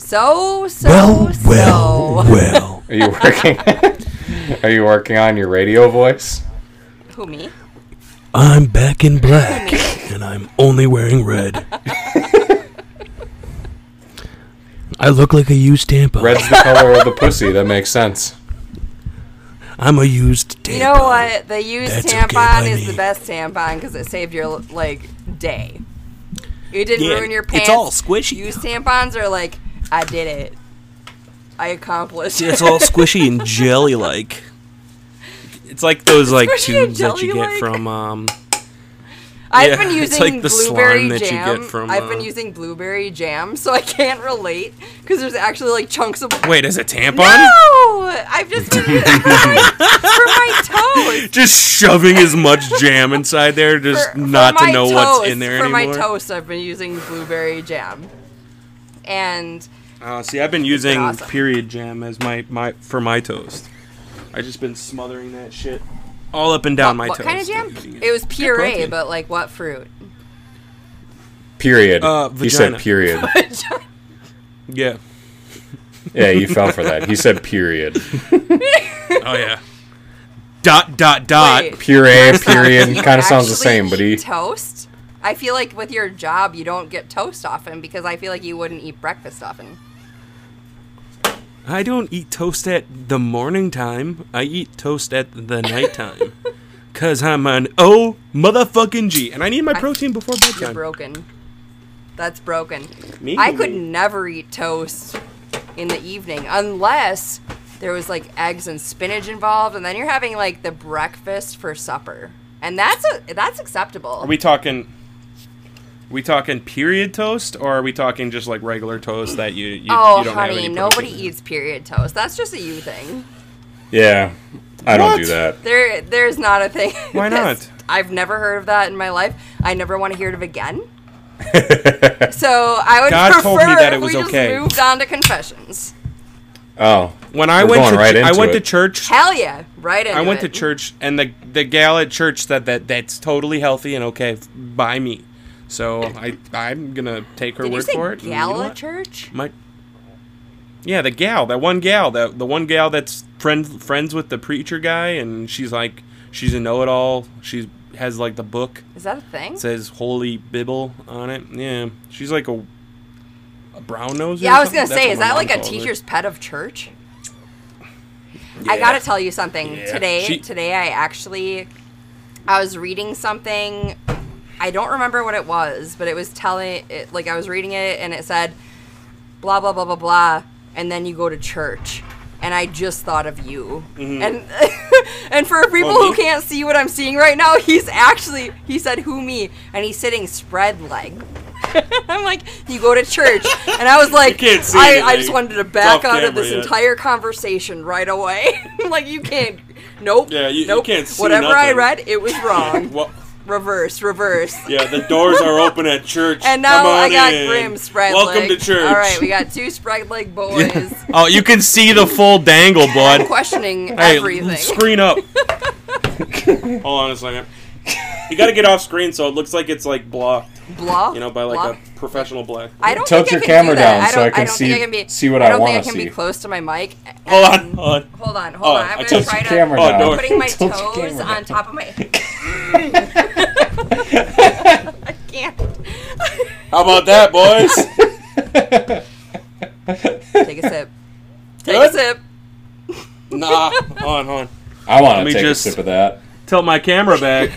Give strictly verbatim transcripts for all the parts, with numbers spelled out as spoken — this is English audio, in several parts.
So, so, well, so. well, well. Are you working? Are you working on your radio voice? Who, me? I'm back in black, and I'm only wearing red. I look like a used tampon. Red's the color of the pussy. That makes sense. I'm a used tampon. You know what? The used That's okay tampon by is me. the best tampon because it saved your, like, day. It didn't Yeah, ruin your pants. it's all squishy. Used tampons are like, I did it. I accomplished it. It's all squishy and jelly-like. It's like those like Squishy and tubes that you jelly-like. get from. Um, I've yeah, been using it's like the blueberry slime that you jam. get from, I've been uh, using blueberry jam, so I can't relate because there's actually like chunks of. wait, is it tampon? No, I've just been using it for my, for my toast. Just shoving as much jam inside there, just For- not for to know my what's toast- in there for anymore. my toast, I've been using blueberry jam, and Uh, see, I've been using awesome. period jam as my, my for my toast. I just been smothering that shit all up and down my what toast. kind of jam? and eating It was puree, protein. but like what fruit? Period. Uh, He said vagina. period. Yeah. Yeah, you fell for that. He said period. Oh yeah. Dot dot dot. Wait. Puree, period. You Kind of sounds the actually same, but he. eat toast. I feel like with your job, you don't get toast often because I feel like you wouldn't eat breakfast often. I don't eat toast at the morning time. I eat toast at the nighttime. Cause I'm an O motherfucking G, and I need my I- protein before You're bedtime. broken. That's broken. Me? I could never eat toast in the evening unless there was like eggs and spinach involved, and then you're having like the breakfast for supper, and that's a that's acceptable. Are we talking? We talking period toast, or are we talking just like regular toast that you you, oh, you don't have honey, any nobody protein in? eats period toast. That's just a you thing. Yeah, I don't What? do that. There, there's not a thing. Why That's- not? I've never heard of that in my life. I never want to hear it of again. So I would God prefer told me that it if was we okay. just moved on to confessions. Oh, When I We're went going to right ch- I into went to it. church. Hell yeah, right into I went it. to church, and the the gal at church said that that's totally healthy and okay f- by me. So I I'm gonna take her Did you word say for it. and you know gala what? church? My yeah, the gal, that one gal, that the one gal that's friends friends with the preacher guy, and she's like she's a know-it-all. She has like the book. Is that a thing? It says Holy Bible on it. Yeah, she's like a a brown nose. Yeah, or I was something? gonna That's say, what is my that mom like a calls her. teacher's pet of church? I Yeah. gotta tell you something. Yeah. Today, She- today I actually, I was reading something. I don't remember what it was, but it was telling it like I was reading it and it said, blah blah blah blah blah, and then you go to church. And I just thought of you. Mm-hmm. And and for people Oh, who me? can't see what I'm seeing right now, he's actually, he said, who, me? And he's sitting spread leg. I'm like, you go to church. And I was like, You can't see I, I anything. just wanted to It's back off out of camera this yet. entire conversation right away. like, you can't, nope. Yeah, you- you nope. can't see Whatever I nothing. read, it was wrong. Well, reverse, reverse. yeah, the doors are open at church. And now Come on I got in. Grim spread Welcome leg. to church. All right, we got two spread leg boys. Oh, you can see the full dangle, I'm bud. questioning Hey, everything. screen up. Hold on a second. You gotta get off screen so it looks like it's like blocked, Blah. you know, by like blah. a professional black. I don't Tilt think your I can camera do that. down I so I don't- can don't see- think I can be, see what I I don't wanna think I can see. be close to my mic. Hold on, and- hold on. Hold on, hold Oh, on. I I'm gonna tilt try your to. camera Oh, down. no. I'm putting my Tilt your toes camera on down. top of my. I can't. How about that, boys? Take a sip. Take Good? a sip. Nah, hold on, hold on. I want Let me to take just- a sip of that. Tilt my camera back.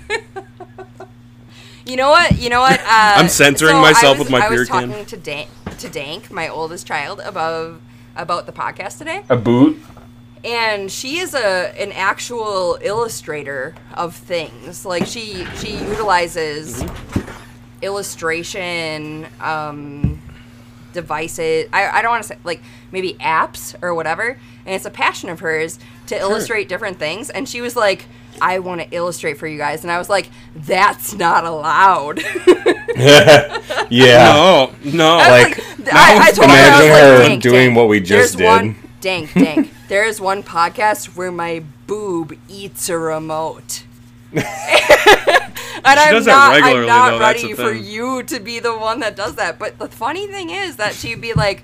You know what? You know what? Uh, I'm censoring so myself I was, with my I was beer can. talking to Dank, to Dank, my oldest child, about about the podcast today. A boot? And she is a an actual illustrator of things. Like she she utilizes illustration um, devices. I, I don't want to say like maybe apps or whatever. And it's a passion of hers to illustrate different things. And she was like, I want to illustrate for you guys. And I was like, that's not allowed. Yeah. No, no. I was Like, I, I told her, I was imagine like, her Dank, doing Dank, what we just there's One, did. dank, dank. There is one podcast where my boob eats a remote. and I'm does that not, regularly, I'm not though, that's ready the for thing. you to be the one that does that. But the funny thing is that she'd be like,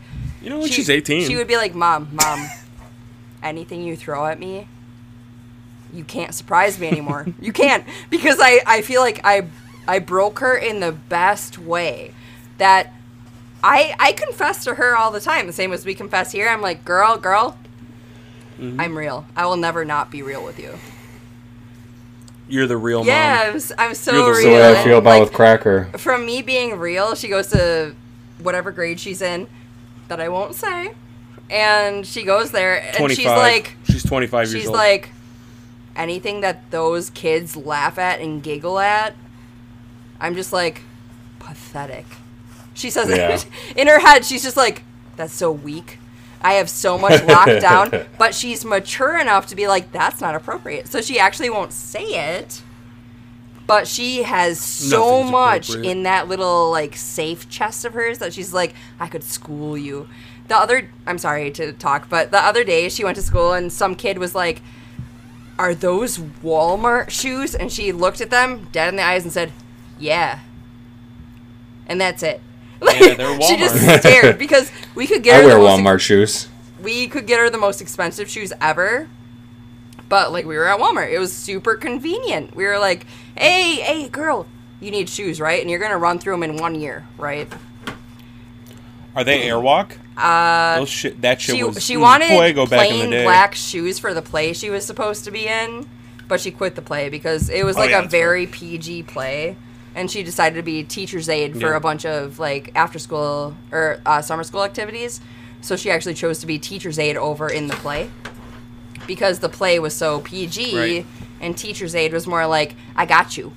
You know when She- she's eighteen. She would be like, Mom, Mom, anything you throw at me, you can't surprise me anymore. You can't. Because I, I feel like I I broke her in the best way. That I I confess to her all the time, the same as we confess here. I'm like, girl, girl, mm-hmm. I'm real. I will never not be real with you. You're the real yeah, mom. I'm, s- I'm so You're the- real. That's the way I feel about Like, with Cracker. from me being real, she goes to whatever grade she's in, that I won't say, and she goes there, and twenty-five. she's like, she's twenty-five years she's old. like, anything that those kids laugh at and giggle at, I'm just like, pathetic. She says Yeah. it in her head. She's just like, that's so weak. I have so much locked down, but she's mature enough to be like, that's not appropriate. So she actually won't say it, but she has so Nothing's much appropriate. in that little like safe chest of hers that she's like, I could school you. The other, I'm sorry to talk, but the other day she went to school and some kid was like, are those Walmart shoes? And she looked at them dead in the eyes and said, yeah. And that's it. Yeah, they're She just Walmart. stared because we could get I her wear the most Walmart shoes. we could get her the most expensive shoes ever. But like we were at Walmart. It was super convenient. We were like, hey, hey, girl, you need shoes, right? And you're going to run through them in one year, right? Are they Airwalk? Uh, Those shit, that shit she was she mm, wanted fuego back in the plain day. black shoes for the play she was supposed to be in, but she quit the play because it was Oh, like yeah, a that's very P G play, and she decided to be teacher's aide for Yeah. a bunch of like after school or uh, summer school activities. So she actually chose to be teacher's aide over in the play because the play was so P G, Right. and teacher's aide was more like, I got you.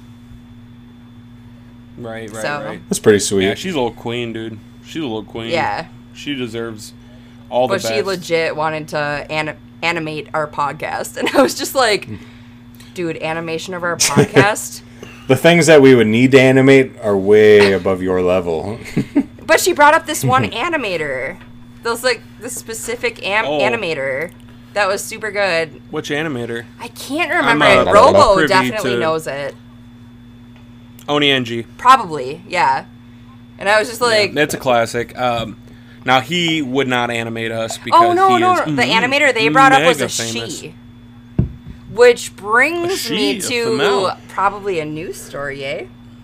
Right, right, So- right. That's pretty sweet. Yeah, she's a little queen, dude. She's a little queen. Yeah. She deserves all the But best. she legit wanted to an- animate our podcast, and I was just like, dude, animation of our podcast. The things that we would need to animate are way above your level. But she brought up this one animator. Those like this specific am- Oh. animator that was super good. Which animator? I can't remember I'm, uh, it. not Robo privy definitely to- knows it. Onienji. Probably, yeah. And I was just like, That's a classic. Um, now he would not animate us because oh no, he no, is no. The mm, animator they brought up was a mega famous. she. Which brings A she, me a to female. probably a news story, eh?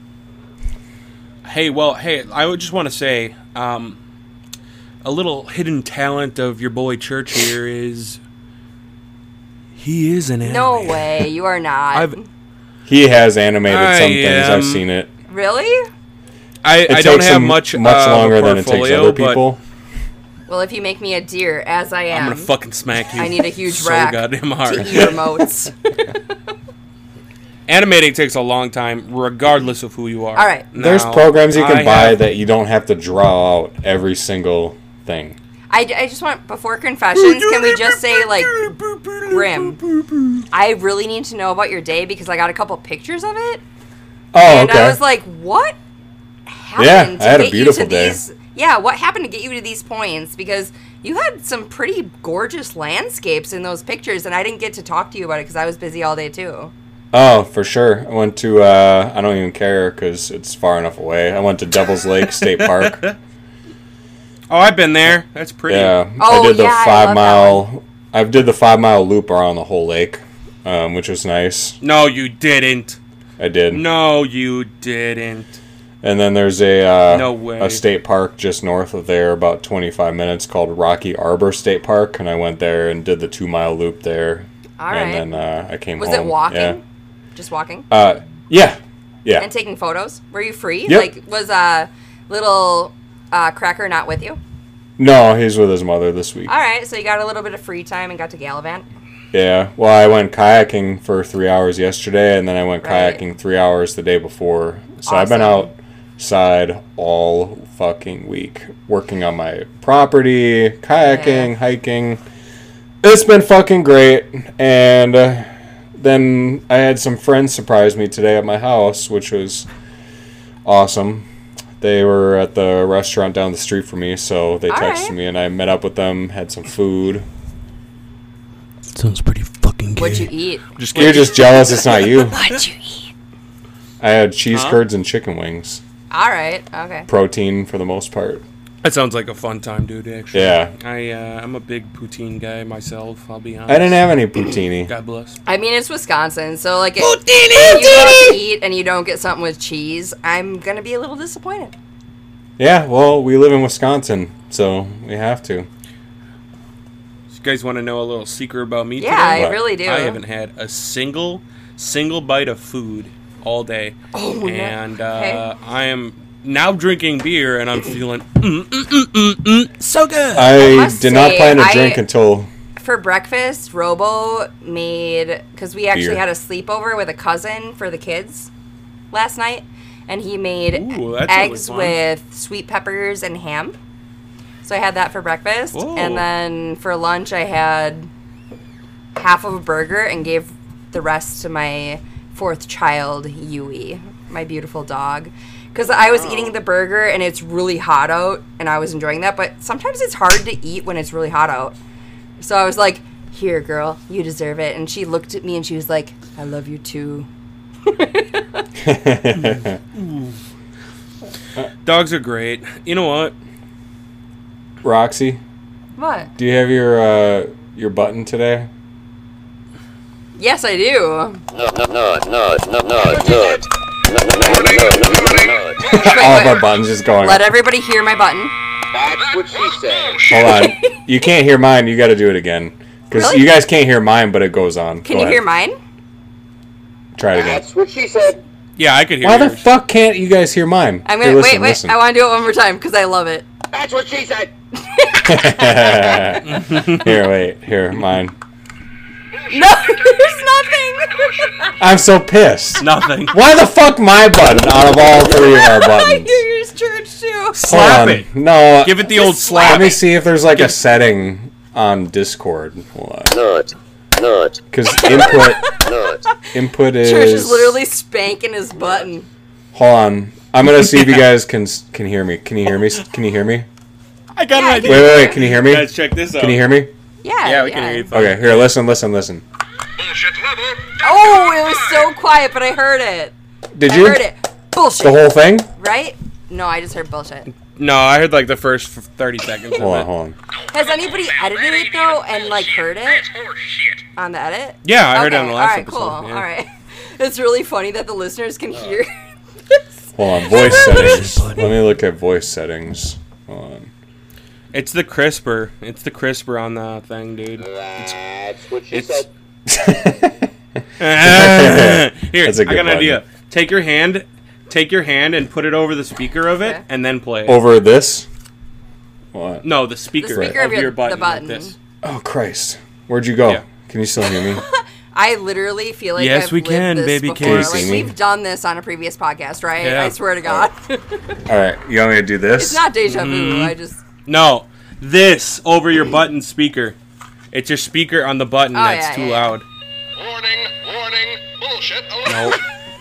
Hey, well, hey, I would just want to say, um, a little hidden talent of your boy Church here is he is an animator. No way, you are not. I've, He has animated I some things. am- I've seen it. Really? I, It I don't takes have him much much uh, longer of a than it takes portfolio, other but people. Well, if you make me a deer, as I am, I'm gonna fucking smack you. I need a huge so rack goddamn to hard. eat remotes. Animating takes a long time, regardless of who you are. All right. There's Now, programs you can I buy have- that you don't have to draw out every single thing. I, I just want, before confessions, can we just say, like, Grim, I really need to know about your day because I got a couple pictures of it. Oh, And okay. I was like, what happened Yeah, to I had a get beautiful you to day. these? Yeah, what happened to get you to these points? Because you had some pretty gorgeous landscapes in those pictures, and I didn't get to talk to you about it because I was busy all day, too. Oh, for sure. I went to, uh, I don't even care because it's far enough away. I went to Devil's Lake State Park. Oh, I've been there. That's pretty. Yeah. Oh, I did the yeah, I five love that mile, I did the five mile loop around the whole lake, um, which was nice. No, you didn't. I did. No, you didn't. And then there's a uh, No way. a state park just north of there, about twenty-five minutes, called Rocky Arbor State Park, and I went there and did the two mile loop there. All right. And then uh, I came Was home. it walking? Yeah. Just walking? Uh, yeah. Yeah. And taking photos? Were you free? Yep. Like, was uh, little uh, Cracker not with you? No, he's with his mother this week. All right, so you got a little bit of free time and got to gallivant. Yeah. Well, I went kayaking for three hours yesterday, and then I went Right. kayaking three hours the day before. So I've been Awesome. outside all fucking week, working on my property, kayaking, Yeah. hiking. It's been fucking great. And uh, then I had some friends surprise me today at my house, which was awesome. They were at the restaurant down the street from me, so they All texted right. me, and I met up with them, had some food. Sounds pretty fucking gay. What'd you eat? Just You're kidding. just jealous it's not you. What'd you eat? I had cheese Huh? curds and chicken wings. All right, okay. Protein for the most part. That sounds like a fun time, dude. Actually, Yeah. I uh, I'm a big poutine guy myself. I'll be honest. I didn't have any poutine. God bless. I mean, it's Wisconsin, so like, if Poutine, if you go out to eat and you don't get something with cheese, I'm gonna be a little disappointed. Yeah, well, we live in Wisconsin, so we have to. You guys want to know a little secret about me Yeah, today? I What? really do. I haven't had a single, single bite of food all day, Oh, no. and uh, Okay. I am now drinking beer, and I'm feeling mm, mm, mm, mm, mm, so good. I must did not say, plan to I- drink until. For breakfast, Robo made, because we actually Beer. had a sleepover with a cousin for the kids last night, and he made Ooh, that's eggs really fun. with sweet peppers and ham. So I had that for breakfast, Whoa. and then for lunch I had half of a burger and gave the rest to my fourth child, Yui, my beautiful dog. Because I was eating the burger and it's really hot out, and I was enjoying that, but sometimes it's hard to eat when it's really hot out. So I was like, here, girl, you deserve it. And she looked at me and she was like, I love you too. Dogs are great. You know what? Roxy, What? do you have your uh, your button today? Yes, I do. No, no, no, no, no, no, no. No, no, no, no, no, no, no. All of wait. our buttons just going. Let everybody hear my button. That's what she said. Hold on. You can't hear mine. You got to do it again. Because Really? you guys can't hear mine, but it goes on. Can Go you ahead. hear mine? Try it again. That's what she said. Yeah, I could hear Why yours. the fuck can't you guys hear mine? I'm Here, gonna listen, wait, wait. listen. I want to do it one more time because I love it. That's what she said. Here, wait. Here, mine. No, there's nothing. I'm so pissed. Nothing. Why the fuck my button out of all three of our I buttons? hear yours, church too. Hold Slap on. it. No. Give it the old Just slap. Let me see if there's like a setting on Discord. Nut. Nut. Because input Nut. input is. Church is literally spanking his button. Hold on. I'm gonna see if you guys can can hear me. Can you hear me? Can you hear me? I got Yeah, I an idea. Wait, wait, wait. Can you hear me? Guys, check this out. Can you hear me? Yeah. Yeah, we can hear you. fine. Okay. Here, listen, listen, listen. Bullshit level. Oh, it was so quiet, but I heard it. Did I you? heard it. Bullshit. The whole thing? Right? No, I just heard bullshit. No, I heard like the first f- thirty seconds. Hold of on, it. hold on. Has anybody edited it though and like heard it That's horseshit. on the edit? Yeah, I heard it on Okay, the last all right, episode. cool. yeah. All right. It's really funny that the listeners can hear. Hold on. Voice settings. Let me look at voice settings. Hold on. It's the crisper. It's the crisper on the thing, dude. That's what she It's- said. Here, That's a I good got an button. idea. Take your hand, take your hand, and put it over the speaker of it, Okay. and then play it. Over this? What? No, the speaker, speaker of, of your- your the button. button. Like this. Oh, Christ. Where'd you go? Yeah. Can you still hear me? I literally feel like Yes, I've we lived can, this baby before. Can you Like see me? we've done this on a previous podcast, right? Yeah. I swear to God. All right. You want me to do this? It's not deja vu. Mm-hmm. I just No, this over your button speaker. It's your speaker on the button Oh, that's yeah, too yeah. loud. Warning, warning, bullshit. Nope.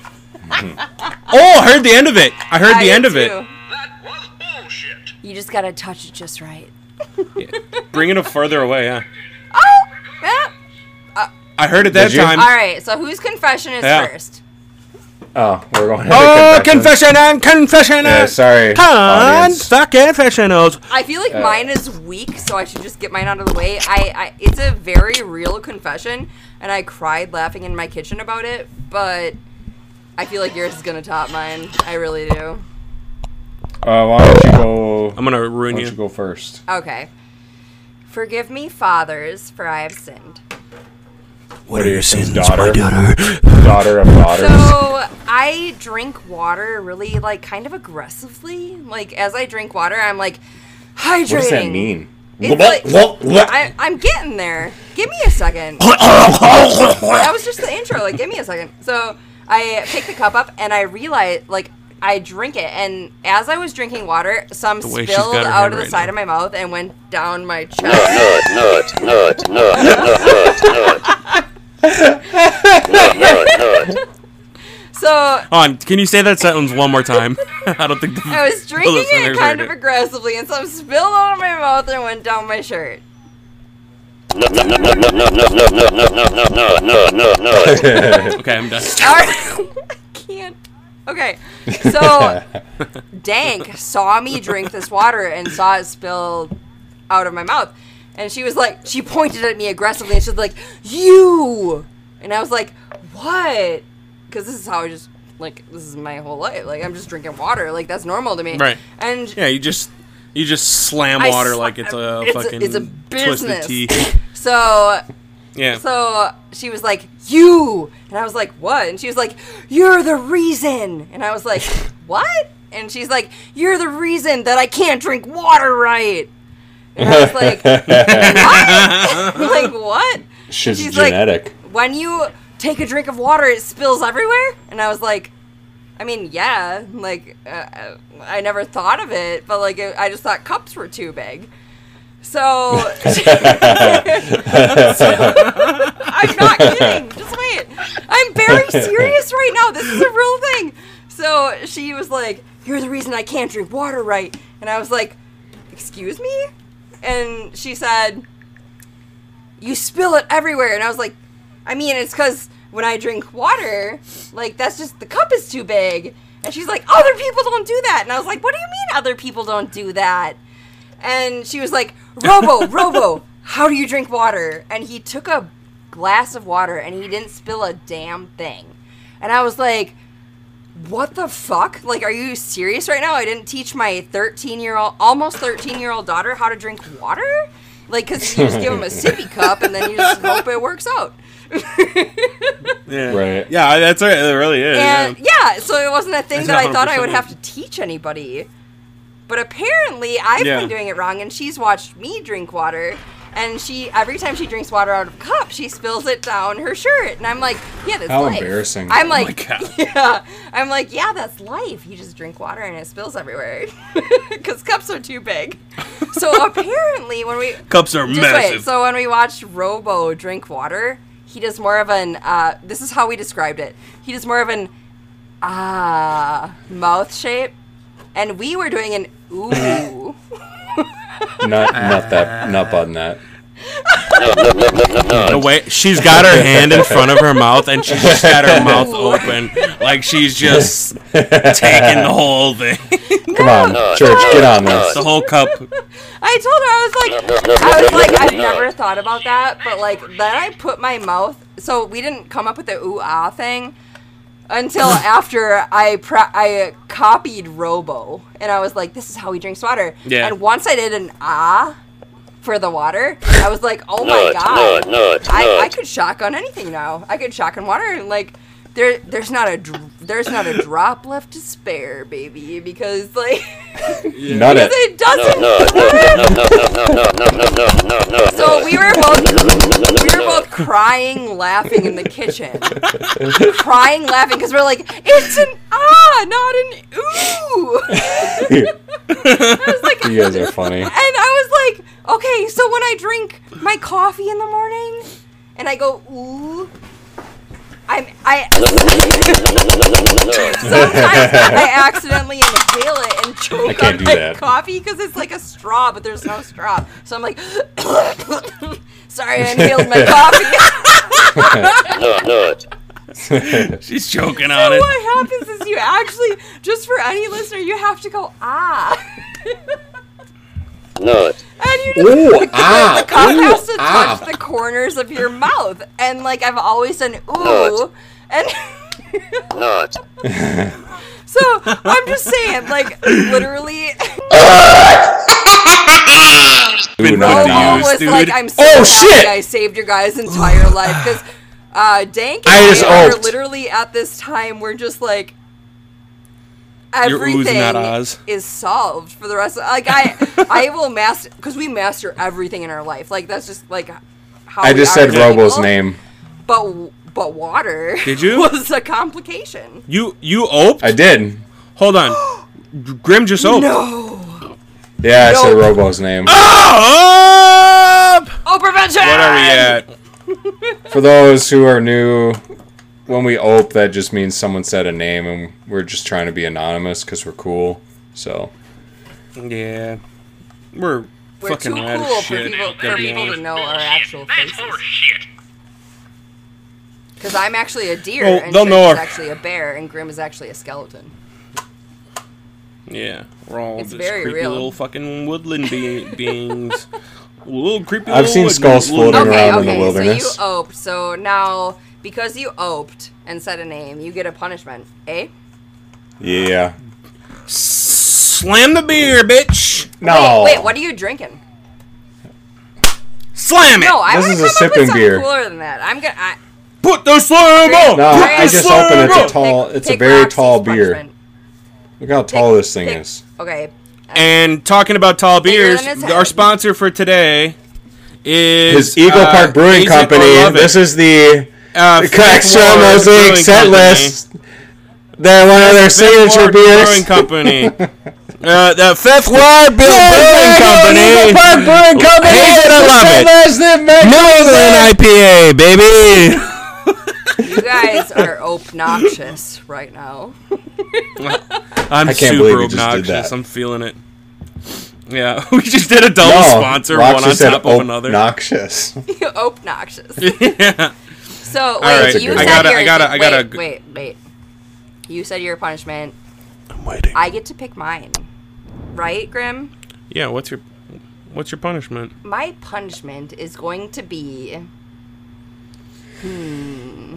Oh, I heard the end of it. I heard I the end did of it. too. That was bullshit. You just gotta touch it just right. Bring it up further away, yeah. Oh, yeah. I heard it that Did you? time. All right. So whose confession is Yeah. first? Oh, we're going to Oh, confession. confession and confession. Yeah, sorry. audience. Confessionals. I feel Uh, like mine is weak, so I should just get mine out of the way. I, I it's a very real confession, and I cried laughing in my kitchen about it. But I feel like yours is gonna top mine. I really do. Uh, why don't you go? I'm gonna Why ruin don't you you. go first? Okay. Forgive me, fathers, for I have sinned. What are your sins, daughter? Daughter of daughters. So I drink water really like kind of aggressively. Like as I drink water, I'm like hydrating. What does that mean? It's like, I, I'm getting there. Give me a second. That was just the intro. Like, give me a second. So I pick the cup up and I realize, like, I drink it. And as I was drinking water, some The way she's spilled got her out hand of the right side now. of my mouth and went down my chest. Nut, nut, nut, nut, nut, nut, nut, nut, nut. So Hold on, can you say that sentence one more time? I don't think the I was drinking it listeners kind heard of aggressively, and some spilled out of my mouth and went down my shirt. No, no, no, no, no, no, no, no, no, no, no, no, no, no, no. Okay, I'm done. All right. I can't. Okay, so Dank saw me drink this water and saw it spill out of my mouth. And she was like, she pointed at me aggressively and she was like, you! And I was like, what? Because this is how I just, like, this is my whole life. Like, I'm just drinking water. Like, that's normal to me. Right. And Yeah, you just you just slam I water sl- like it's a it's fucking a, it's a twisted business. tea. So, Yeah. so she was like, you! And I was like, what? And she was like, you're the reason! And I was like, what? And she's like, you're the reason that I can't drink water right! And I was like, what? Like, what? Shit's She's like, genetic. when you take a drink of water, it spills everywhere? And I was like, I mean, yeah. Like, uh, I never thought of it, but, like, I just thought cups were too big. So, so I'm not kidding. Just wait. I'm very serious right now. This is a real thing. So she was like, you're the reason I can't drink water right. And I was like, excuse me? And she said, you spill it everywhere. And I was like, I mean, it's because when I drink water, like, that's just, the cup is too big. And she's like, other people don't do that. And I was like, what do you mean other people don't do that? And she was like, Robo, Robo, how do you drink water? And he took a glass of water and he didn't spill a damn thing. And I was like, what the fuck? Like, are you serious right now? I didn't teach my thirteen-year-old, almost thirteen-year-old daughter how to drink water? Like, because you just give him a sippy cup and then you just hope it works out. Yeah. Right. Yeah, that's right. It really is. And, yeah. yeah, so it wasn't a thing That's that I thought I would one hundred have percent to teach anybody. But apparently, I've Yeah. been doing it wrong, and she's watched me drink water, and she every time she drinks water out of a cup, she spills it down her shirt, and I'm like, yeah, that's How life. embarrassing. I'm Oh my like, God. yeah, I'm like, yeah, that's life. You just drink water and it spills everywhere because cups are too big. So apparently, when we Cups are just massive. wait, so when we watched Robo drink water, he does more of an. Uh, this is how we described it. He does more of an ah mouth shape. And we were doing an ooh. Not, not that, not button that. No, no, no, no, no, no. The way she's got her hand in front of her mouth and she's just got her mouth open, like she's just taking the whole thing, Come on, No, church, no, get on no. this. the whole cup. I told her I was like, No, no, no, I was no, like, no, I've no. never thought about that, but like then I put my mouth. So we didn't come up with the ooh ah thing until after I pre- I copied Robo, and I was like, this is how he drinks water. Yeah. And once I did an ah for the water, I was like, oh my Nut, god, nut, nut, I, I nut. could shotgun anything now. I could shotgun water, and like there there's not a dr- there's not a drop left to spare, baby, because like Nut because it. it doesn't. No, no, no, no, no, no, no, no, no, no, no. So we were both we were both crying, laughing in the kitchen, crying, laughing because we're like, it's an ah, not an ooh. I was like, You guys are funny. and I was like, okay, so when I drink my coffee in the morning and I go ooh, I'm I sometimes I accidentally inhale it and I choke can't on do my that. coffee because it's like a straw, but there's no straw. So I'm like, sorry, I inhaled my coffee. No, no. She's choking So on it. what happens is you actually, just for any listener, you have to go ah. Nut. And you just, Ooh, the, ah, the cup ooh, has to ah. touch the corners of your mouth. And like I've always done ooh. Nut. And Nut. so I'm just saying, like literally Ooh, Robo not Robo use. was dude. like, I'm so Oh, happy shit! I saved your guys' entire life. Because uh, Dank I and just I are oped. literally at this time, we're just like, Your ooh's everything not ahs. is solved for the rest of like I I will master because we master everything in our life. Like that's just like how I we just are said as Robo's people. name. But but water Did you? was a complication. You you oped? I did. Hold on. Grim just oped. No. Yeah, I said No. Robo's name. Up! Oh, prevention! What are we at? For those who are new, when we ope, that just means someone said a name, and we're just trying to be anonymous because we're cool. So, Yeah. We're, We're fucking too rad cool as for shit. people, to for be people to honest. know our actual faces. Because I'm actually a deer, Oh, and they'll Trish know is her. actually a bear, and Grim is actually a skeleton. Yeah, we're all It's just very creepy real. little fucking woodland be- beings. Little creepy. I've little seen wood- skulls little- floating Okay, around in the okay, wilderness. so you oped, so now, because you oped and said a name, you get a punishment, eh? Yeah. Slam the beer, bitch. No. Wait, wait, what are you drinking? Slam it. No, I This want is to a come up sipping with something beer. cooler than that. I'm gonna. I, Put the slam on. No, Put I the just slam opened. It's on. a tall. pick- It's a pick very Roxy's tall beer. punishment. Look how tall Pick- this thing pick- is. Okay. And talking about tall Bigger beers, than his our head. sponsor for today is His Eagle uh, Park Brewing Haze It or Company. Love It. This is the uh, the Fifth Extra Ward Mosaic Brewing set Company. list. They're one of their Fifth signature Ward Brewing beers. Company. uh, the Fifth Ward Bill Yeah, Brewing Eagle Company. Park Brewing Company. Haze It or is the Love set It. list that makes New England I P A, baby. You guys are obnoxious right now. I'm I can't super believe you just did obnoxious. that. I'm feeling it. Yeah, we just did a double No, sponsor, Roxy one on said top of another. obnoxious. You obnoxious. Yeah. So wait, right, you I said gotta- your, I gotta- I wait, gotta- wait, wait. You said your punishment. I'm waiting. I get to pick mine, right, Grim? Yeah, what's your what's your punishment? My punishment is going to be, hmm,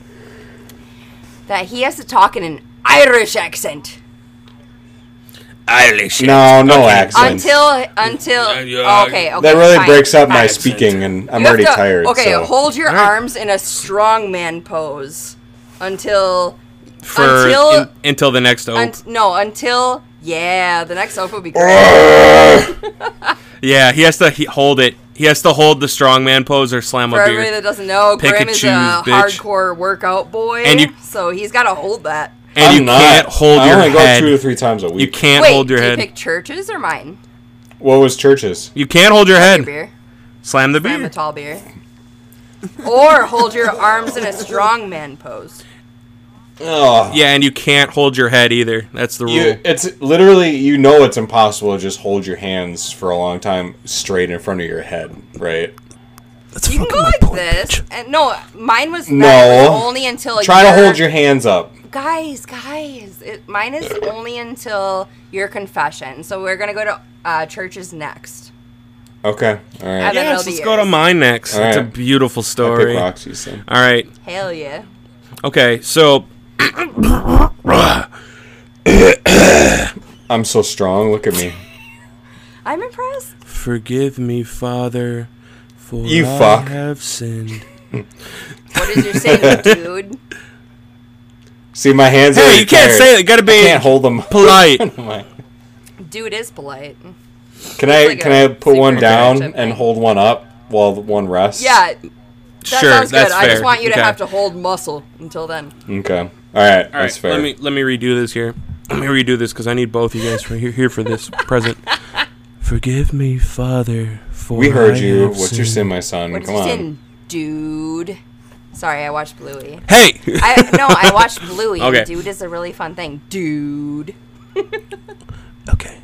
that he has to talk in an Irish accent Irish. No, no accent. until until Yeah, yeah. okay, okay. that really fine, breaks up my Accent. speaking, and I'm You have already to- tired. Okay, so. hold your Alright. arms in a strongman pose until For until in- until the next oak. unt- no until yeah, the next oak will be great. Yeah, he has to he, hold it. He has to hold the strongman pose or slam For a everybody beer. that doesn't know, Pick Grim and is choose, a bitch. hardcore workout boy, And you- so he's got to hold that. And I'm you not. can't hold I your only head. go two to three times a week. You can't Wait, hold your do head. you pick churches or mine? What was churches? You can't hold your Your head. beer, Slam the slam beer. a tall beer, or hold your arms in a strongman pose. Oh, Yeah, and you can't hold your head either. That's the rule. you, it's literally you know it's impossible to just hold your hands for a long time straight in front of your head, right? That's You can go like this, and no, mine was No. that was only until Try to you're- hold your hands up. guys, guys. It, mine is only until your confession. So we're gonna go to uh, churches next. Okay, all right. And then Yes, it'll let's be go to yours. mine next. All It's a right. beautiful I story. pick Roxy's then. All right. Hell yeah. Okay, so I'm so strong. Look at me. I'm impressed. forgive me, Father, for You I fuck. have sinned. What is your saying, dude? See, my hands. Hey, are you can't tired. say it. You gotta be I can't hold them. polite. Dude is polite. Can I like can a I put one secret down friendship and thing. hold one up while the one rests? Yeah, that Sure, sounds good. that's I just fair. want you to Okay. have to hold muscle until then. Okay. All right. All That's right, fair. let me let me redo this here. Let me redo this because I need both you guys for here, here for this present. Forgive me, Father, for we heard I you. have What's your sinned. sin, my son? What did Come you on. say, dude? Sorry, I watched Bluey. Hey. I no, I watched Bluey. Okay. Dude is a really fun thing. Dude. Okay.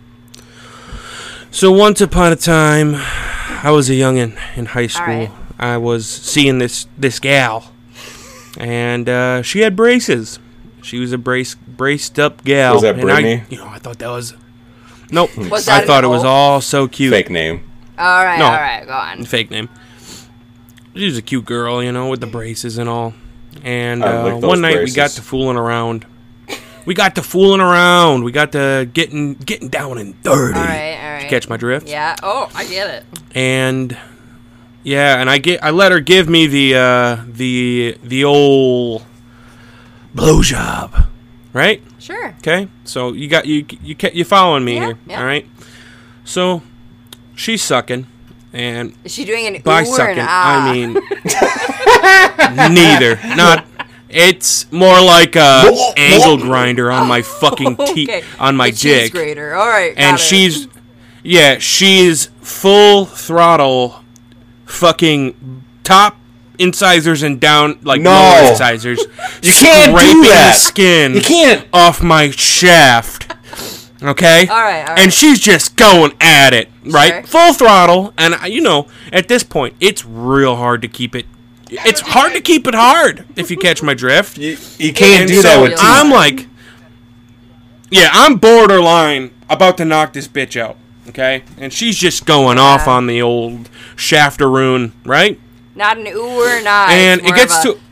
So once upon a time, I was a youngin' in high school. right. I was seeing this this gal, and uh, she had braces. She was a brace braced up gal. Was that and I, Brittany? you know, I thought that was. Nope. Was I that thought it an was oath? all so cute. Fake name. All right, No. all right, go on. Fake name. She was a cute girl, you know, with the braces and all. And I uh, like those one night we braces. got to fooling around. We got to fooling around. We got to getting getting down and dirty. All right, all right. Catch my drift? Yeah. Oh, I get it. And yeah, and I get I let her give me the uh, the the old blow job, right? Sure. Okay, so you got you you ca- you following me Yeah, here, yeah. all right? So she's sucking, and Is she doing an by ooh or sucking an ah? I mean neither. Not. It's more like a angle grinder on my fucking teeth, Okay. on my The cheese dick. grater. All right. And got it. she's, yeah, she's full throttle, fucking top incisors and down like No. lower incisors. You can't do scraping that. the skin You can't. off my shaft. Okay. All right, all right. And she's just going at it, right? Sure. Full throttle, and uh, you know, at this point, it's real hard to keep it it's hard to keep it hard, if you catch my drift. You, you can't And do that so with teeth. I'm like, yeah, I'm borderline about to knock this bitch out, okay? And she's just going off on the old shafteroon, right? Not an ooh or not. And it's it more gets of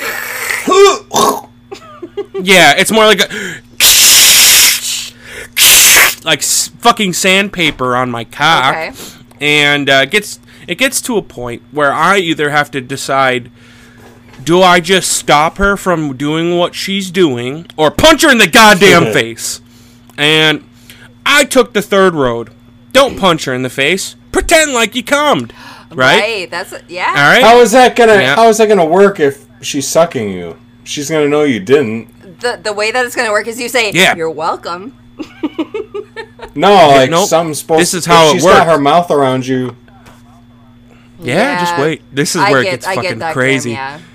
to... yeah, it's more like a... like s- fucking sandpaper on my cock. Okay. And uh, it gets it gets to a point where I either have to decide, do I just stop her from doing what she's doing, or punch her in the goddamn face? And I took the third road. Don't punch her in the face. Pretend like you cummed, right? Right. That's yeah. All right. How is that gonna Yeah. How is that gonna work if she's sucking you? She's gonna know you didn't. The the way that it's gonna work is you say, Yeah. "You're welcome." No, like nope. something's supposed. This is if how it she's got works. her mouth around you. Yeah, just wait. This is I where get, it gets I fucking get that, crazy. Grim, yeah.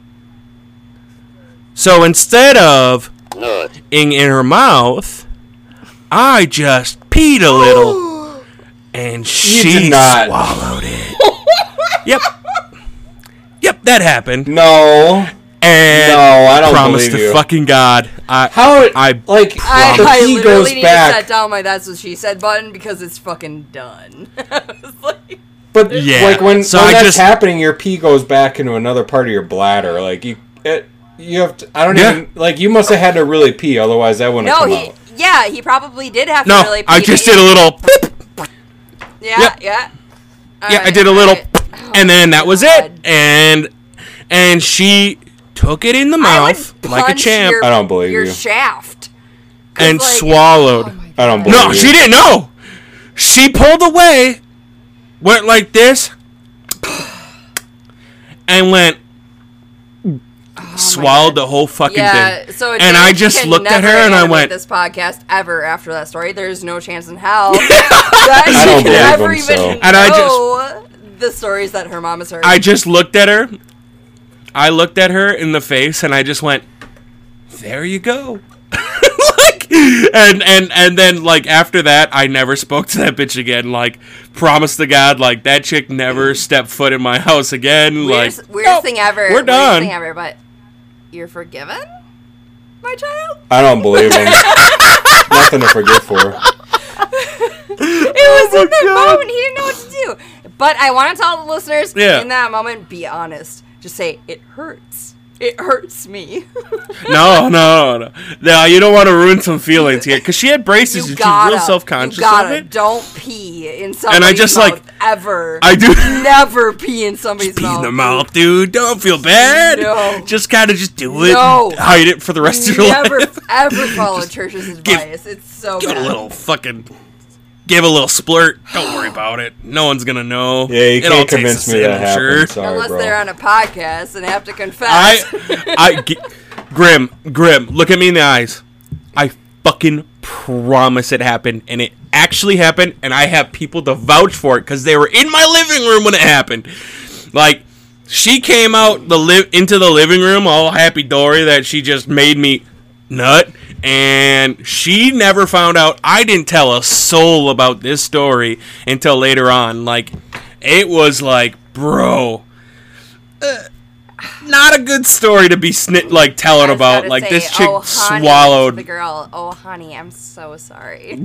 So instead of Nut. ing in her mouth, I just peed a little, and she did not. swallowed it. Yep. Yep, that happened. No, And No, I don't promise believe to you. fucking God, I how it I like I, the I pee literally goes need back. to set down my "that's what she said" button because it's fucking done. I was like, But Yeah. like when, So when I that's just- happening, your pee goes back into another part of your bladder. Like you, it, you have to. I don't Yeah. even like. You must have had to really pee, otherwise that wouldn't no, have come he, out. yeah, he probably did have to no, really. I pee, just but did a he- little. Yeah, Yep. yeah. All Yeah, I right, did a all little, right. Oh, and then that was God. it. And and she took it in the I would mouth like a punch champ Your, I don't believe your you. shaft. 'Cause, and like, swallowed. oh my I don't God. believe No, you. she didn't know. She pulled away, went like this, and went swallowed the whole fucking Yeah, thing. so and I just looked at her and I went, "This podcast ever after that story. There's no chance in hell that I she don't could believe ever him, even so. know And I just- the stories that her mom has heard." I just looked at her. I looked at her in the face and I just went, there you go. like, and and and then like after that, I never spoke to that bitch again. Like, promise to God, like that chick never stepped foot in my house again. weirdest, like, weirdest nope, thing ever. We're weirdest done. thing ever. But you're forgiven, my child. I don't believe him. Nothing to forgive for. It was in that moment. He didn't know what to do. But I want to tell the listeners, Yeah. in that moment, be honest. Just say, it hurts. It hurts me. No, no, no, no. You don't want to ruin some feelings here because she had braces You and she's gotta, real self conscious you gotta, of it. don't pee in somebody's And I just, mouth like- ever. I do. Never pee in somebody's Pee mouth. in the mouth, dude. Don't feel bad. No. Just kind of just do it. No. Hide it for the rest of your Never, life. ever follow Church's give- advice. It's so Give it bad. a little fucking. Give a little splurt. Don't worry about it. No one's gonna know. Yeah, you It all can't tastes convince the me same, that I'm happened. sure. Sorry, Unless bro. they're on a podcast and have to confess. I, I, g- Grim, Grim, look at me in the eyes. I fucking promise it happened, and it actually happened, and I have people to vouch for it because they were in my living room when it happened. Like, she came out the li- into the living room all happy dory that she just made me nut, and she never found out. I didn't tell a soul about this story until later on. Like, it was like, bro. Uh, not a good story to be snit like telling I was about. about Like to this say, chick "Oh, honey," swallowed. to the girl, "Oh, honey, I'm so sorry."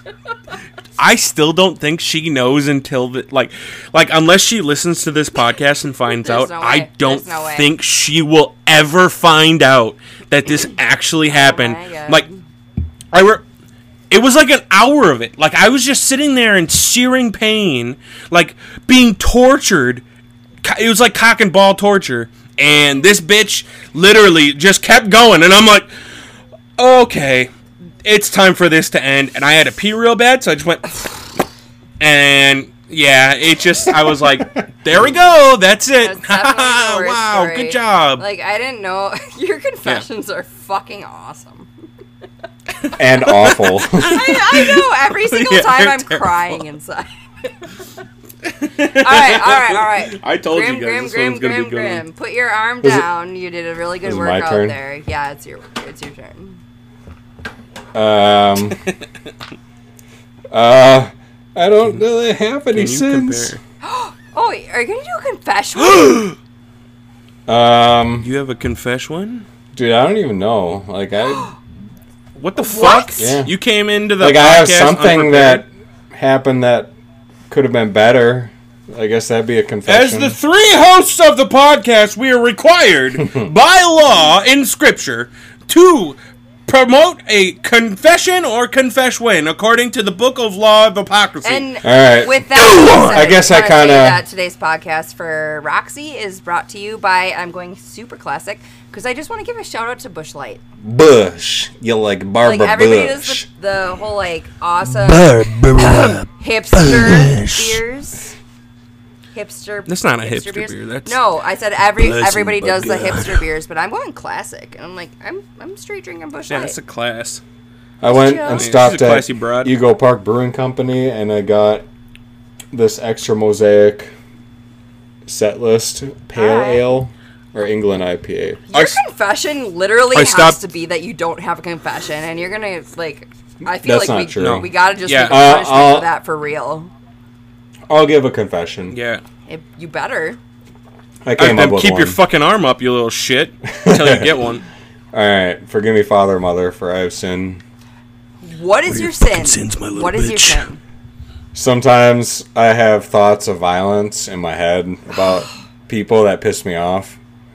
I still don't think she knows until the like, like unless she listens to this podcast and finds There's out. no I way. don't There's no way. think she will ever find out that this actually happened. my God. Like, I were. It was like an hour of it. Like I was just sitting there in searing pain, like being tortured. Co- It was like cock and ball torture. And this bitch literally just kept going. And I'm like, okay, it's time for this to end. And I had to pee real bad, so I just went. And yeah, it just, I was like, there we go. That's it. That's definitely the worst Wow, story. good job. Like, I didn't know. Your confessions are fucking awesome. And awful. I, I know. Every single Yeah, time they're I'm terrible. crying inside. all right, all right, all right. I told Grim, you guys Grim, this Grim, one's gonna Grim, be good. Grim. Put your arm Was it- down. You did a really good was it my work out turn? there. Yeah, it's your it's your turn. Um. uh, I don't really have any Can you sins. compare? Oh, are you gonna do a confession? Um, You have a confess one? dude, I don't even know. Like I, What the What? fuck? Yeah. You came into the like I have podcast something unprepared? that happened that could have been better. I guess that'd be a As confession. the three hosts of the podcast, we are required by law in Scripture to promote a confession or confess win according to the Book of Law of Hypocrisy. And All right. with that, being said, I guess I wanna say kinda- that today's podcast for Roxy is brought to you by I'm going super classic because I just want to give a shout out to Busch Light. Bush, you like Barbara Like everybody Bush. does the, the whole like awesome hipster beers. Hipster. That's not a hipster beers. beer, that's- no. I said every Bless everybody him, does the but God. hipster beers, but I'm going classic, and I'm like I'm I'm straight drinking Busch yeah, Light. that's a class. I went Chill. and She's a stopped at classy broad. Eagle Park Brewing Company, and I got this extra mosaic set list pale Alright. ale or England I P A. Your I s- confession literally I has stopped- to be that you don't have a confession, and you're gonna like. I feel That's like not we true. No. we gotta just Yeah. make a Uh, punishment I'll- for that for real. I'll give a confession. Yeah. It, you better. I came I, up with keep one. your fucking arm up, you little shit, until you get one. All right, forgive me, Father, Mother, for I have sinned. What is your sin? sins, my little What is your bitch? sin? Sometimes I have thoughts of violence in my head about people that piss me off.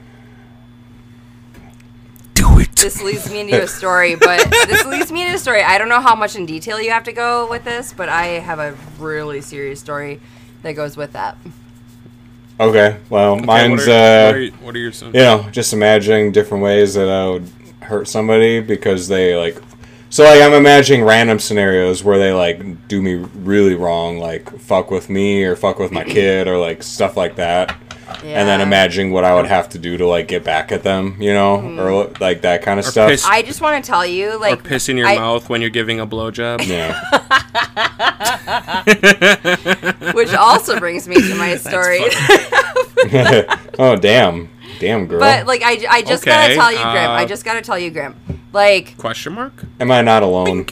Do it. This leads me into a story, but this leads me into a story. I don't know how much in detail you have to go with this, but I have a really serious story that goes with that. Okay, well, Okay, mine's what are, what are, uh, you- what are your sins? you know, just imagining different ways that I would hurt somebody because they like. So like I'm imagining random scenarios where they like do me really wrong, like fuck with me or fuck with my kid or like stuff like that. And then Yeah. imagine what I would have to do to like get back at them, you know, or like that kind of Or stuff. piss- I just want to tell you, Or like, piss in your I- mouth when you're giving a blowjob. Yeah. which also brings me to my story. Oh damn, damn girl. But like, I, I just gotta Okay, tell you, Grim. uh, I just gotta tell you, Grim. Like, Question mark? Am I not alone?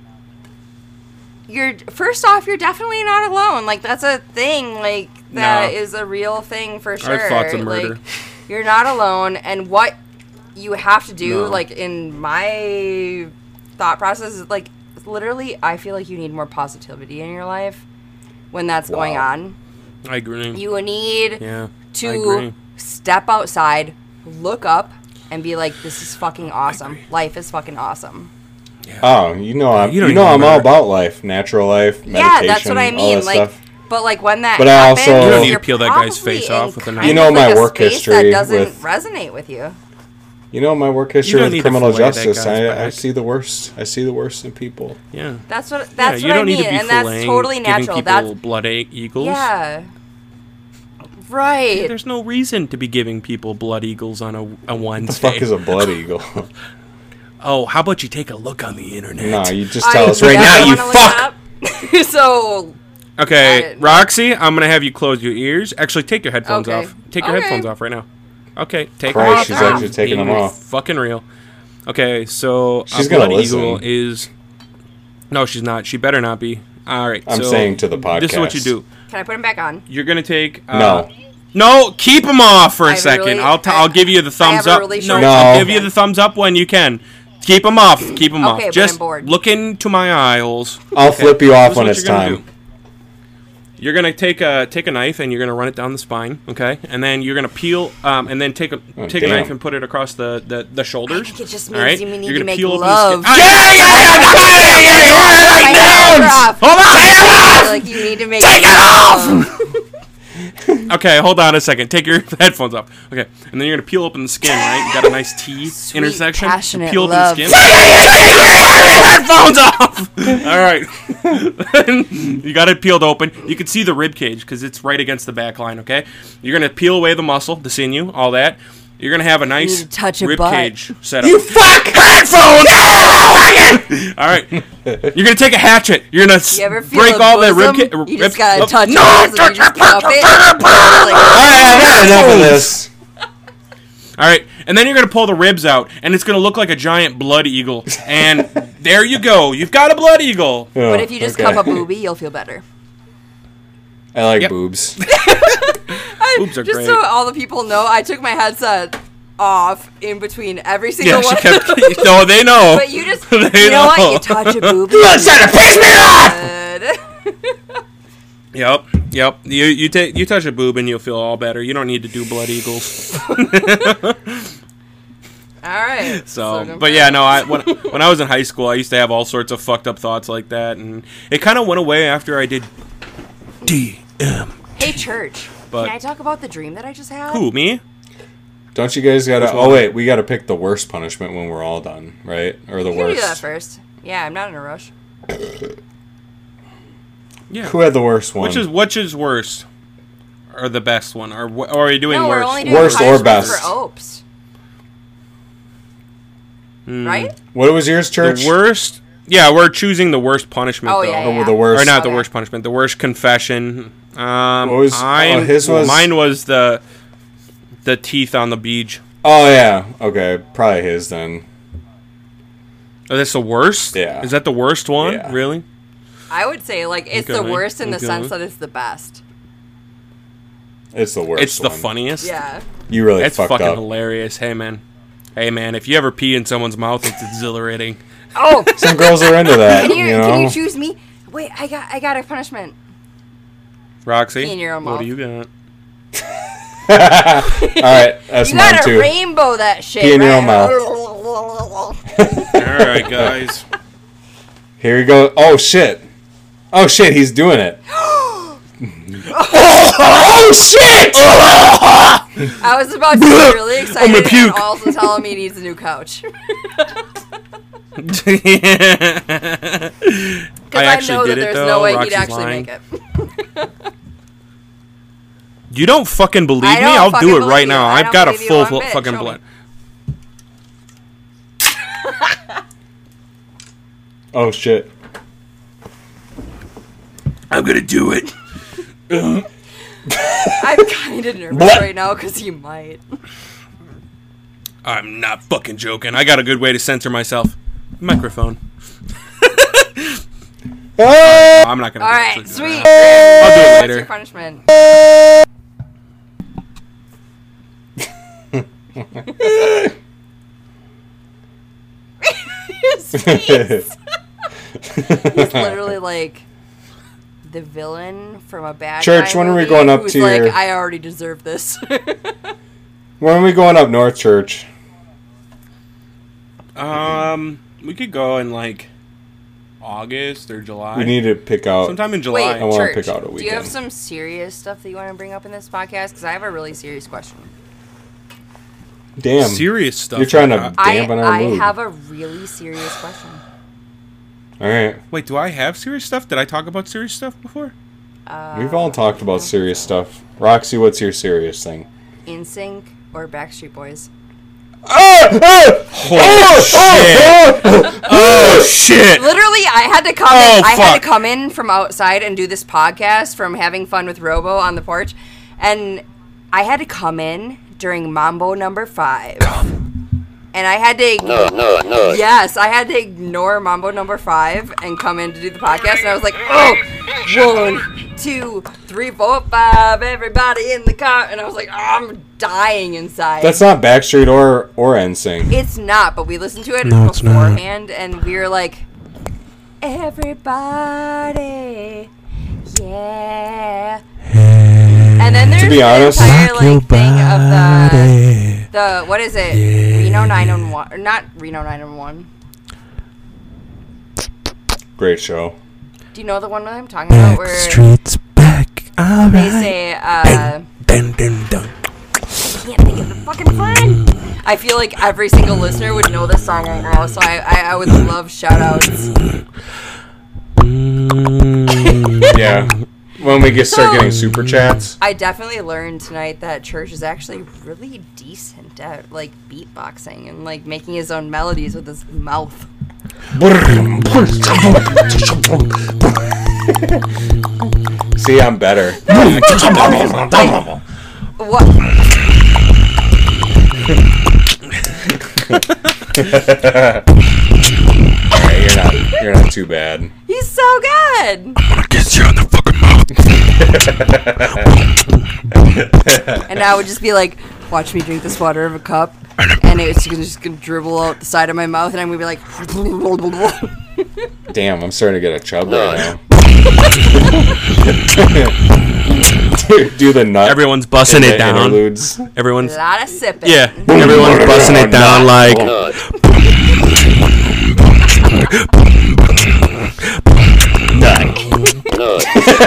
you're first off, you're definitely not alone. Like, that's a thing. Like, that No. is a real thing for sure. thoughts of murder. Like, you're not alone, and what you have to do, No. like in my thought process, is like literally, I feel like you need more positivity in your life when that's going Wow. on. I agree. You need yeah. I to agree. step outside, look up, and be like, "This is fucking awesome. Life is fucking awesome." Oh, you know, I'm, You you don't know, even I'm all remember. about life, natural life, meditation, Yeah, that's what I all mean. that Like, stuff. but like when that But I happens, also- You don't need to you're peel that guy's probably face in off with a knife. kind You know of my like a work space history that doesn't with- resonate with you. You know, my work You history don't with need to criminal fillet that justice, guy's I, I back. see the worst. I see the worst in people. Yeah. That's what that's yeah, you what don't I need mean, to be and that's filleting, totally giving natural. people That's blood e- eagles. yeah, right. There's no reason to be giving people blood eagles on a, a The Wednesday. fuck is a blood eagle? Oh, how about you take a look on the internet? No, you just tell I us right now, definitely you wanna fuck. look it up. So I Okay, didn't- Roxy, I'm gonna have you close your ears. Actually, take your headphones Okay. off. Take your Okay. headphones off right now. Okay, take Christ, them off. she's I'm actually taking being them off. Fucking real. Okay, so She's a gonna blood listen. eagle is. No, she's not. She better not be. All right. I'm so saying to the This is what you podcast. do. can I put him back on? You're gonna take. Uh, No. No, keep them off for I a have a second. really- I'll t- I- I'll give you the I thumbs have a up. really no, short No. I'll give you the thumbs up when you can. Keep them off. Keep them Okay, off. but Just I'm bored. look into my eye holes. I'll Okay, flip you off this is when what it's you're gonna time. do. You're gonna take a take a knife and you're gonna run it down the spine, okay? And then you're gonna peel, um, and then take a Oh, take a damn. knife and put it across the, the, the shoulders. I think it just all means right? you need you're to gonna make peel love. open the skin. Yeah, yeah, yeah, yeah, yeah, My hands are off. Hold on. Like you need to make Take it love. Okay, hold on a second. Take your headphones off. Okay, and then you're gonna peel open the skin, right? You got a nice T Sweet, intersection. passionate peel open love. the skin. Headphones off. All right. You got it peeled open. You can see the rib cage because it's right against the back line. Okay. You're gonna peel away the muscle, the sinew, all that. You're gonna have a nice need to touch a rib butt. cage set up. You fuck headphones! All right. You're gonna take a hatchet. You're gonna s- You ever feel break a all that bosom? rib cage. You just gotta touch no, it. So you just cup it. Like, I've had enough of this. All right, and then you're gonna pull the ribs out, and it's gonna look like a giant blood eagle. And there you go. You've got a blood eagle. Oh, but if you just okay. cup a boobie, you'll feel better. I like Yep. boobs. I, Boobs are just great. so all the people know, I took my headset off in between every single Yeah, one. she kept. No, they know. But you just, They you know, what? know. You touch a boob. Blood center, piss me off! Good. Yep, yep. You you take you touch a boob and you'll feel all better. You don't need to do blood eagles. All right. So, good but for yeah, you. no. I when when I was in high school, I used to have all sorts of fucked up thoughts like that, and it kind of went away after I did D M. Hey, church. But- Can I talk about the dream that I just had? Who, me? Don't you guys gotta? Which one? Oh wait, we gotta pick the worst punishment when we're all done, right? Or the You can do that worst. first. Yeah, I'm not in a rush. Yeah. Who had the worst one? Which is which is worst, or the best one, or wh- or are you doing No, we're worst? only doing Worst or punishments best? for Opes. Right? What was yours, church? The worst. Yeah, we're choosing the worst punishment. Oh, though. yeah, Or yeah. the worst? Or not the Okay. worst punishment. The worst confession. Um, What was- I'm- oh, his was- mine was the the teeth on the beach. Oh yeah. Okay, probably his then. Oh, that's the worst. Yeah. Is that the worst one? Yeah. Really? I would say, like, it's the Okay, worst in the okay. sense that it's the best. It's the worst. It's the one. funniest. Yeah. You really It's fucked fucking up. hilarious. Hey man. Hey man, if you ever pee in someone's mouth, it's exhilarating. Oh, Some girls are into that. can you, you know. can you choose me? Wait, I got I got a punishment. Roxy, Pee in your own what mouth. do you got? All right, that's You mine gotta too. rainbow that shit. Pee in your right? own mouth. All right, guys. Here we go. Oh shit. Oh shit, he's doing it. oh, shit! I was about to be really excited gonna and puke. also telling me he needs a new couch. Because I I, actually know that did it there's though. no way Roxy's he'd actually lying. make it. You don't fucking believe I me? don't I'll fucking do it believe right you. now. I I've don't got a believe you full one full bit. fucking Show me. blood. Oh shit. I'm gonna do it. I'm kind of nervous Blah. right now because he might. I'm not fucking joking. I got a good way to censor myself. Microphone. Ah! I'm not gonna. All do right, it. sweet. I'll do it What's later. your punishment? His face. He's literally like the villain from a bad Church, guy when are we movie going up who's to like, your- I already deserve this. When are we going up north, church? Um, we could go in like August or July. We need to pick out. sometime in Wait, July. I wanna Church, pick out a do you have weekend. some serious stuff that you want to bring up in this podcast? Because I have a really serious question. Damn. Serious stuff. You're trying to like that. I, dampen our I mood. have a really serious question. All right. Wait, do I have serious stuff? Did I talk about serious stuff before? Uh, We've all talked about serious stuff. Roxy, what's your serious thing? N Sync or Backstreet Boys? Ah! Ah! Holy shit! Oh shit! Literally, I had to come. Oh, in, I had fuck. to come in from outside and do this podcast from having fun with Robo on the porch, and I had to come in during Mambo number five, and I had to. No, no, no. Yes, I had to ignore Mambo number five and come in to do the podcast, and I was like, oh, one, two, three, four, five, everybody in the car, and I was like, oh, I'm dying inside. That's not Backstreet or or N Sync. It's not, but we listened to it No, it's not. beforehand, and we were like, everybody, yeah. And then there's To be the honest- entire Rock your like thing of the body. the what is it? Yeah. Reno nine one one, or not Reno nine one one. Great show. Do you know the one that I'm talking about where Backstreet's back. All they right. say, uh, Dun, dun, dun. I can't think of the fucking line. I feel like every single listener would know this song right now, so I, I, I would love shout outs. Mm. Yeah. When we get start So- getting super chats. I definitely learned tonight that Church is actually really decent at like beatboxing and like making his own melodies with his mouth. See, I'm better. What? Alright, you're not you're not too bad. He's so good. Gets you in the fucking mouth. And I would just be like, watch me drink this water of a cup, and it's just gonna dribble out the side of my mouth, and I'm gonna be like, Damn, I'm starting to get a chub No. right now. do, do the nut. Everyone's bussing in it the down. interludes. Everyone's a lot of sipping. yeah. Everyone's bussing it down like Nut. Nut.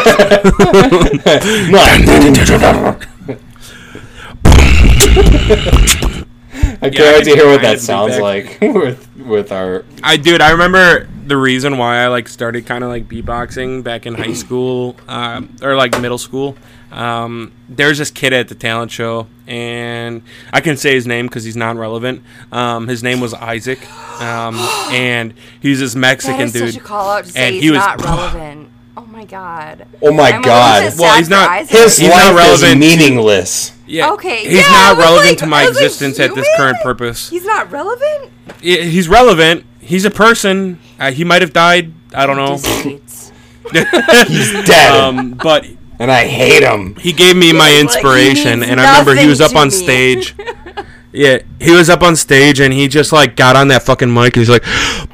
I can't Yeah, I wait to hear what I had that to be sounds back. like with with our. I dude, I remember the reason why I like started kind of like beatboxing back in high school, um, or like middle school. Um, there's this kid at the talent show, and I can say his name because he's not relevant. Um, his name was Isaac, um, and he's this Mexican That is dude. such a call out to say and he's he was- not relevant. Oh my god. Oh my I'm a God. little bit Well, sad he's for not- Isaac. His He's not life is relevant to- meaningless. Yeah, Okay, he's yeah, I not was relevant like- to my I was like, existence at this human? current purpose. He's not relevant? Yeah, he's relevant. He's a person. Uh, he might have died. I don't know. Dissipates. He's dead, Um, but and I hate him. he gave me my Like, he inspiration, means and I remember he nothing was up to on me. stage. Yeah, he was up on stage, and he just like got on that fucking mic, and he's like,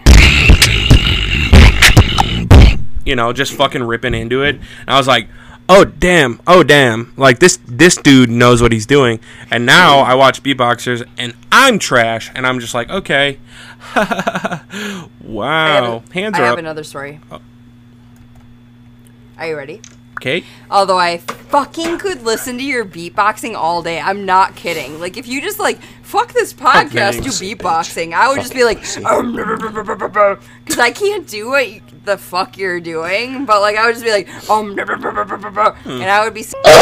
you know, just fucking ripping into it. And I was like, oh damn, oh damn, like this this dude knows what he's doing. And now I watch beatboxers, and I'm trash, and I'm just like, okay, wow, hands I are have up. another story. Oh. Are you ready? Okay, Although I fucking could listen to your beatboxing all day. I'm not kidding. Like, if you just, like, fuck this podcast, do thanks, beatboxing, I would just be like, because I can't do what you- the fuck you're doing, but, like, I would just be like, um, and I would be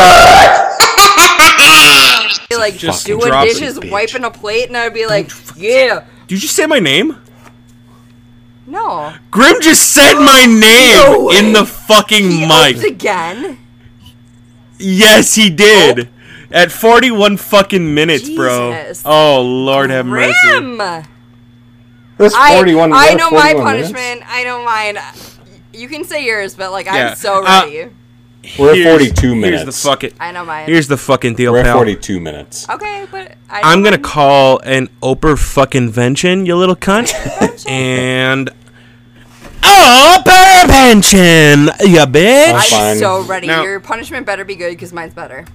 like, Just doing drop it, dishes, bitch. wiping a plate, and I would be like, yeah. did you say my name? No. Grim just said my name No way. in the fucking He mic. upped again. Yes, he did. At forty-one fucking minutes, bro. Jesus. Oh, Lord have mercy. Rim. That's I, forty-one. I what, know my forty-one punishment. minutes? I know mine. You can say yours, but like Yeah. I'm so Uh, ready. We're at Here's- forty-two minutes. Here's the fucking. I know mine. Here's the fucking deal, We're at pal. forty-two minutes. okay, but I know I'm gonna mine. call an Oprah fucking vention, you little cunt, and Oprah vention, ya bitch. I'm fine. so ready. Now- Your punishment better be good because mine's better.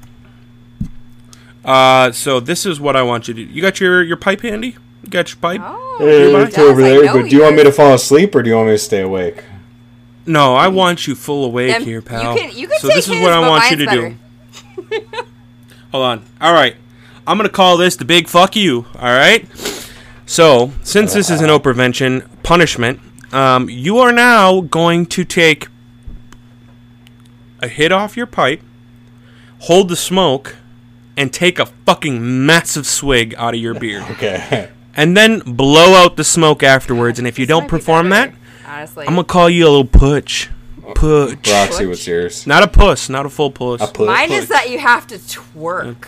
Uh, so this is what I want you to do. You got your your pipe handy? You got your pipe? Oh, Hey, he look does. over I there. know But do he you want me to does. fall asleep or do you want me to stay awake? No, I want you full awake Then here, pal. You can you can so take this is his, what I but want you mine's to better. do. Hold on. All right. I'm going to call this the big fuck you. All right. So, since this is an Oprah vention punishment, um, you are now going to take a hit off your pipe, hold the smoke, and take a fucking massive swig out of your beer. Okay. And then blow out the smoke afterwards. And if you This don't might be perform better, that, honestly, I'm going to call you a little putch. Putch. Roxy, what's yours? Not a puss, not a full puss. A put? mine is that you have to twerk.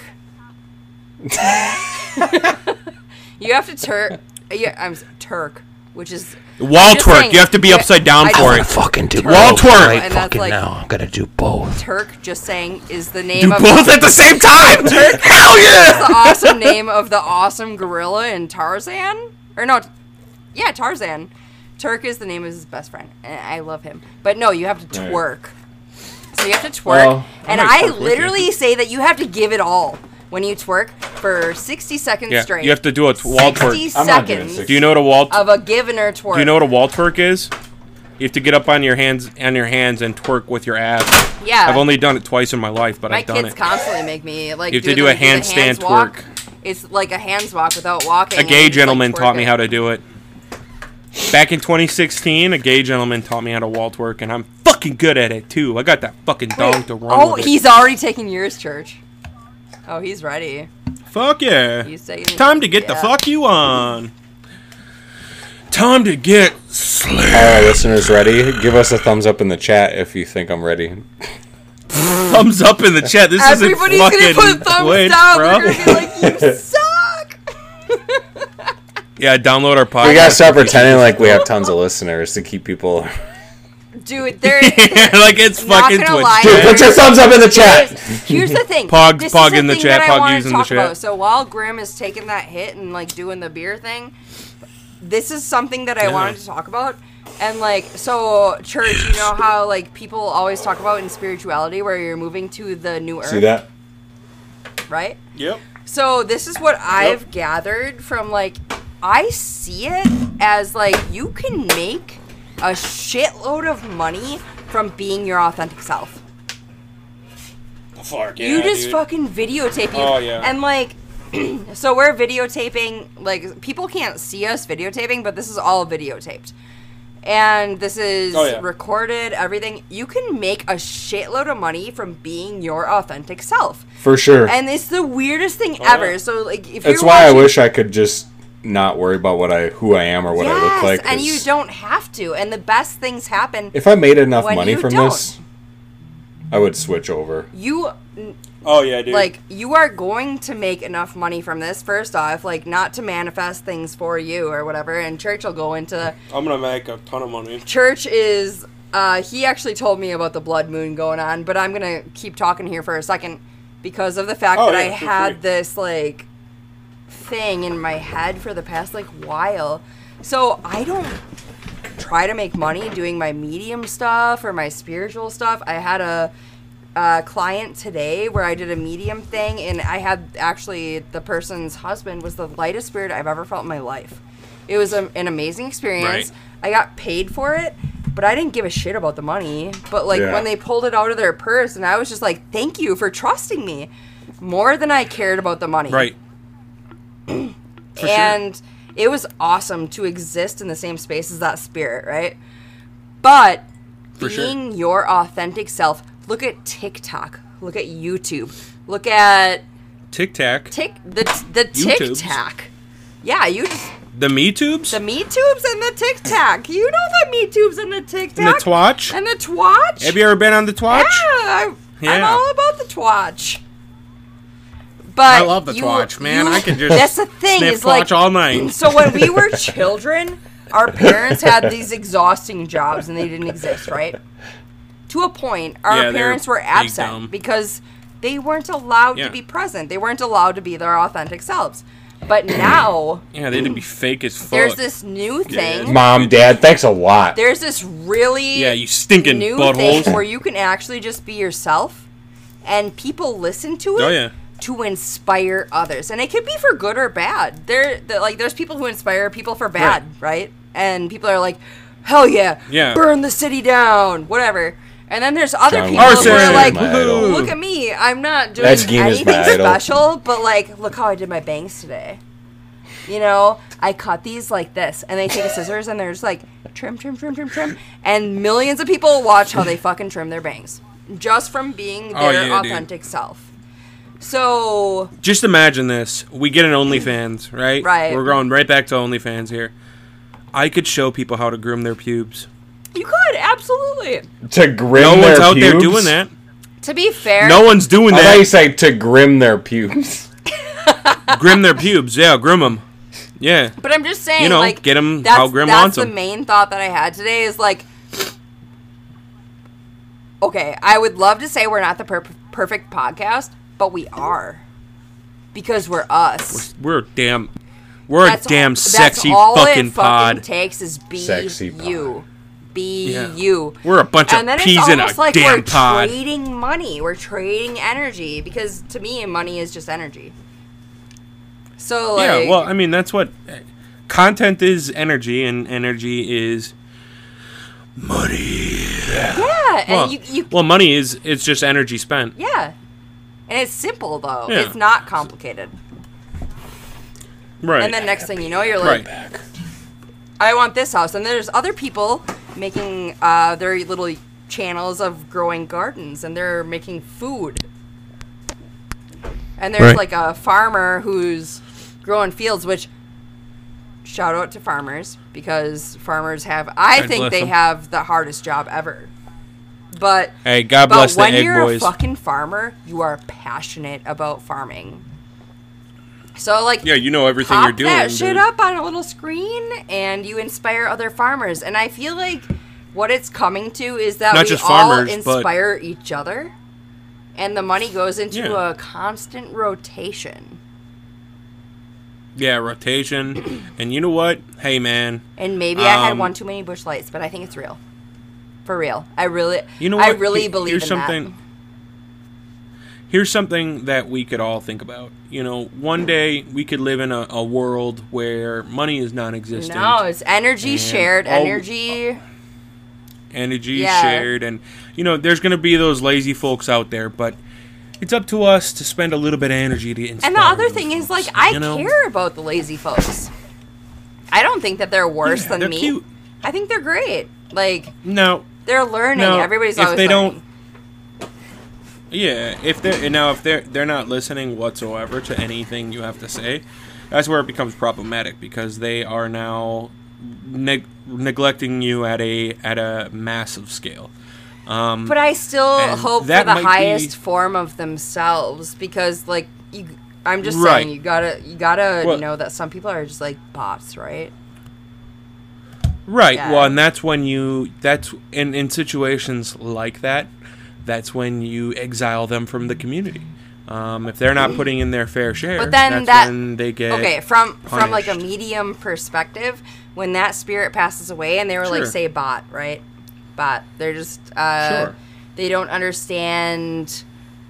You have to turk. Yeah, I'm s- Turk, which is Wall just twerk. saying, You have to be yeah, upside down I for just- it. Fucking do Wall both twerk. right And that's fucking like- now. I'm gonna do both. Turk. Just saying is the name Do of both at the same time. Hell yeah! the awesome name of the awesome gorilla in Tarzan. Or no, yeah, Tarzan. Turk is the name of his best friend, and I love him. But no, you have to Right. twerk. So you have to twerk, Well, and I might I twerk with literally say that you have to give it all when you twerk for sixty seconds Yeah, straight. you have to do a t- wall sixty twerk. I'm not doing seconds sixty. Do you know what a wall? T- of a given or twerk. do you know what a wall twerk is? You have to get up on your hands on your hands and twerk with your ass. Yeah, I've only done it twice in my life, but my I've done kids it. constantly make me like. You have do to do the, a handstand hands walk. twerk. It's like a hands walk without walking. A and gay you just, like, gentleman twerk taught me it. how to do it. Back in twenty sixteen, a gay gentleman taught me how to wall twerk, and I'm fucking good at it too. I got that fucking dong Wait, to run oh, with it. he's already taking yours, Church. Oh, he's ready. Fuck yeah. He's taking. Time to get the yeah. fuck you on. Time to get slayed. All right, listeners, ready? Give us a thumbs up in the chat if you think I'm ready. Thumbs up in the chat. This Everybody's isn't gonna fucking put thumbs Twitch, down. bro. They're gonna be like, "You suck." Yeah, download our podcast. We gotta stop pretending like we have tons of listeners to keep people. Dude, they're like it's not fucking gonna Twitch. lie. Dude, put your thumbs up in the chat. Here's, here's the thing. Pog- this Pog is the in the thing chat, that I Pog wanna using the talk chat. about. So while Grim is taking that hit and like doing the beer thing, this is something that I Yeah. wanted to talk about. And like, so church, you know how like people always talk about in spirituality where you're moving to the new earth, See that? right? Yep. So this is what I've gathered from like, I see it as like you can make a shitload of money from being your authentic self. Fuck yeah, you just dude. fucking videotape you. Oh, yeah. And like, so we're videotaping, like people can't see us videotaping, but this is all videotaped. And this is Oh, yeah. recorded, everything. You can make a shitload of money from being your authentic self. For sure. And it's the weirdest thing Oh, yeah. ever. So like if That's you're why I watching- wish I could just not worry about what I who I am or what I look like. and 'cause you don't have to. And the best things happen. If I made enough when money you from don't. this, I would switch over. You Oh yeah, dude. like you are going to make enough money from this. First off, like not to manifest things for you or whatever. And Church will go into I'm gonna make a ton of money. Church is. Uh, he actually told me about the blood moon going on, but I'm gonna keep talking here for a second because of the fact Oh, that yeah, I feel had free. this like thing in my head for the past like while. So I don't try to make money doing my medium stuff or my spiritual stuff. I had a, a client today where I did a medium thing, and I had actually the person's husband was the lightest spirit I've ever felt in my life. It was a, an amazing experience. Right. I got paid for it, but I didn't give a shit about the money. But like Yeah. when they pulled it out of their purse, and I was just like, "Thank you for trusting me," more than I cared about the money. Right. For And it was awesome to exist in the same space as that spirit, right? But For sure. being your authentic self, look at TikTok, look at YouTube, look at Tic Tac. Tik the the YouTubes. TikTok. Yeah, you just The Me Tubes. the Me Tubes and the TikTok. You know the Me Tubes and the TikTok And the Twatch. and the Twatch. Have you ever been on the Twatch? Yeah, I, I'm Yeah. all about the Twatch. But I love the you- Twatch, man. you- I could just That's the thing sniff is like Twatch all night. So when we were children, our parents had these exhausting jobs and they didn't exist, right? To a point, our Yeah, they're parents were big absent dumb. because they weren't allowed Yeah. to be present. They weren't allowed to be their authentic selves. But now Yeah, they'd be fake as fuck. there's this new thing. Mom, Dad, thanks a lot. There's this really Yeah, you stinking new buttholes. thing where you can actually just be yourself and people listen to it Oh, yeah. to inspire others. And it could be for good or bad. There the- like there's people who inspire people for bad, right? And people are like, "Hell yeah. Yeah. Burn the city down." Whatever. And then there's other John people Arson who are is like, my idol. "Look at me. I'm not doing That scheme is anything my idol." special, but like, look how I did my bangs today." You know, I cut these like this, and they take a scissors and they're just like trim, trim, trim, trim, trim, and millions of people watch how they fucking trim their bangs just from being Oh, their yeah, dude. authentic self. So Just imagine this. We get an OnlyFans, right? Right. We're going right back to OnlyFans here. I could show people how to groom their pubes. you could absolutely. To grim No their one's out there pubes? doing that. To be fair, No one's doing I thought you that. said to grim their pubes. Grim their pubes. Yeah, groom them. Yeah. but I'm just saying, You know, like, get 'em that's, how Grim that's wants the 'em. main thought that I had today is like, okay, I would love to say we're not the per- perfect podcast, but we are because we're us. We're a damn. We're That's a damn all, sexy that's all fucking it pod. fucking takes is be Sexy pod. you. Be Yeah. you. We're a bunch And of then it's peas in a almost like damn we're pod. trading money. We're trading energy because to me, money is just energy. So like, Yeah, well, I mean, that's what content is. Energy, and energy is money. yeah, and Well, you, you well, money is it's just energy spent. yeah, and it's simple though. Yeah. It's not complicated. Right. And then next thing you know, you're like, right. I want this house. And there's other people making uh, their little channels of growing gardens, and they're making food. And there's Right. like a farmer who's growing fields, which shout out to farmers because farmers have, I God think bless they them. have the hardest job ever. But Hey, God but bless the when egg you're boys. a fucking farmer, you are passionate about farming. So like, Yeah, you know everything pop you're doing. that shit dude. up on a little screen and you inspire other farmers. And I feel like what it's coming to is that Not we just all farmers, but- inspire each other, and the money goes into Yeah. a constant rotation. Yeah, rotation. And you know what? Hey, man. And maybe I had Um, one too many Busch Lights, but I think it's real. For real. I really, You know I what? really He- believe here's in something, that. Here's something that we could all think about. You know, one day we could live in a, a world where money is non-existent. No, it's energy And shared, all- energy. Energy Yeah. shared. And, you know, there's going to be those lazy folks out there, but it's up to us to spend a little bit of energy to inspire And the other those thing is, folks, like, I you know? care about the lazy folks. I don't think that they're worse Yeah, than they're me. cute. I think they're great. Like, No. they're learning. No, Everybody's if always they learning. don't- Yeah, if they now if they're they're not listening whatsoever to anything you have to say, that's where it becomes problematic because they are now neg- neglecting you at a at a massive scale. Um, But I still And hope for that the might highest be- form of themselves because, like, you. I'm just Right. saying, you gotta, you gotta Well- know that some people are just like bots, right? right. Yeah. Well, and that's when you that's in in situations like that, that's when you exile them from the community. Um, if they're not putting in their fair share, But then that's that when they get okay from from like a punished. medium perspective, when that spirit passes away, and they were like, Sure. say, bot, right? Bot. They're just uh, Sure. they don't understand.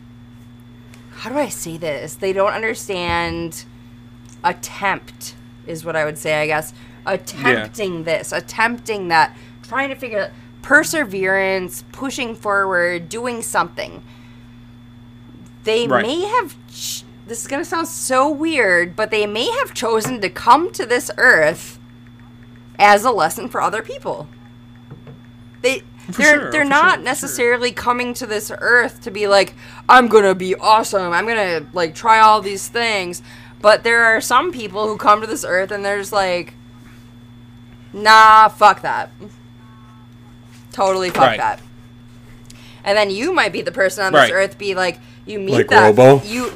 How do I say this? They don't understand. Attempt is what I would say, I guess. Attempting this, attempting that, trying to figure out perseverance, pushing forward, doing something. They Right. may have. Ch- this is gonna sound so weird, but they may have chosen to come to this earth as a lesson for other people. They For they're sure, they're for not sure, for necessarily coming to this earth to be like, I'm gonna be awesome. I'm gonna like try all these things. But there are some people who come to this earth and they're just like, nah, fuck that. Totally fuck Right. that. And then you might be the person on this Right. earth be like, you meet Like that Robo? you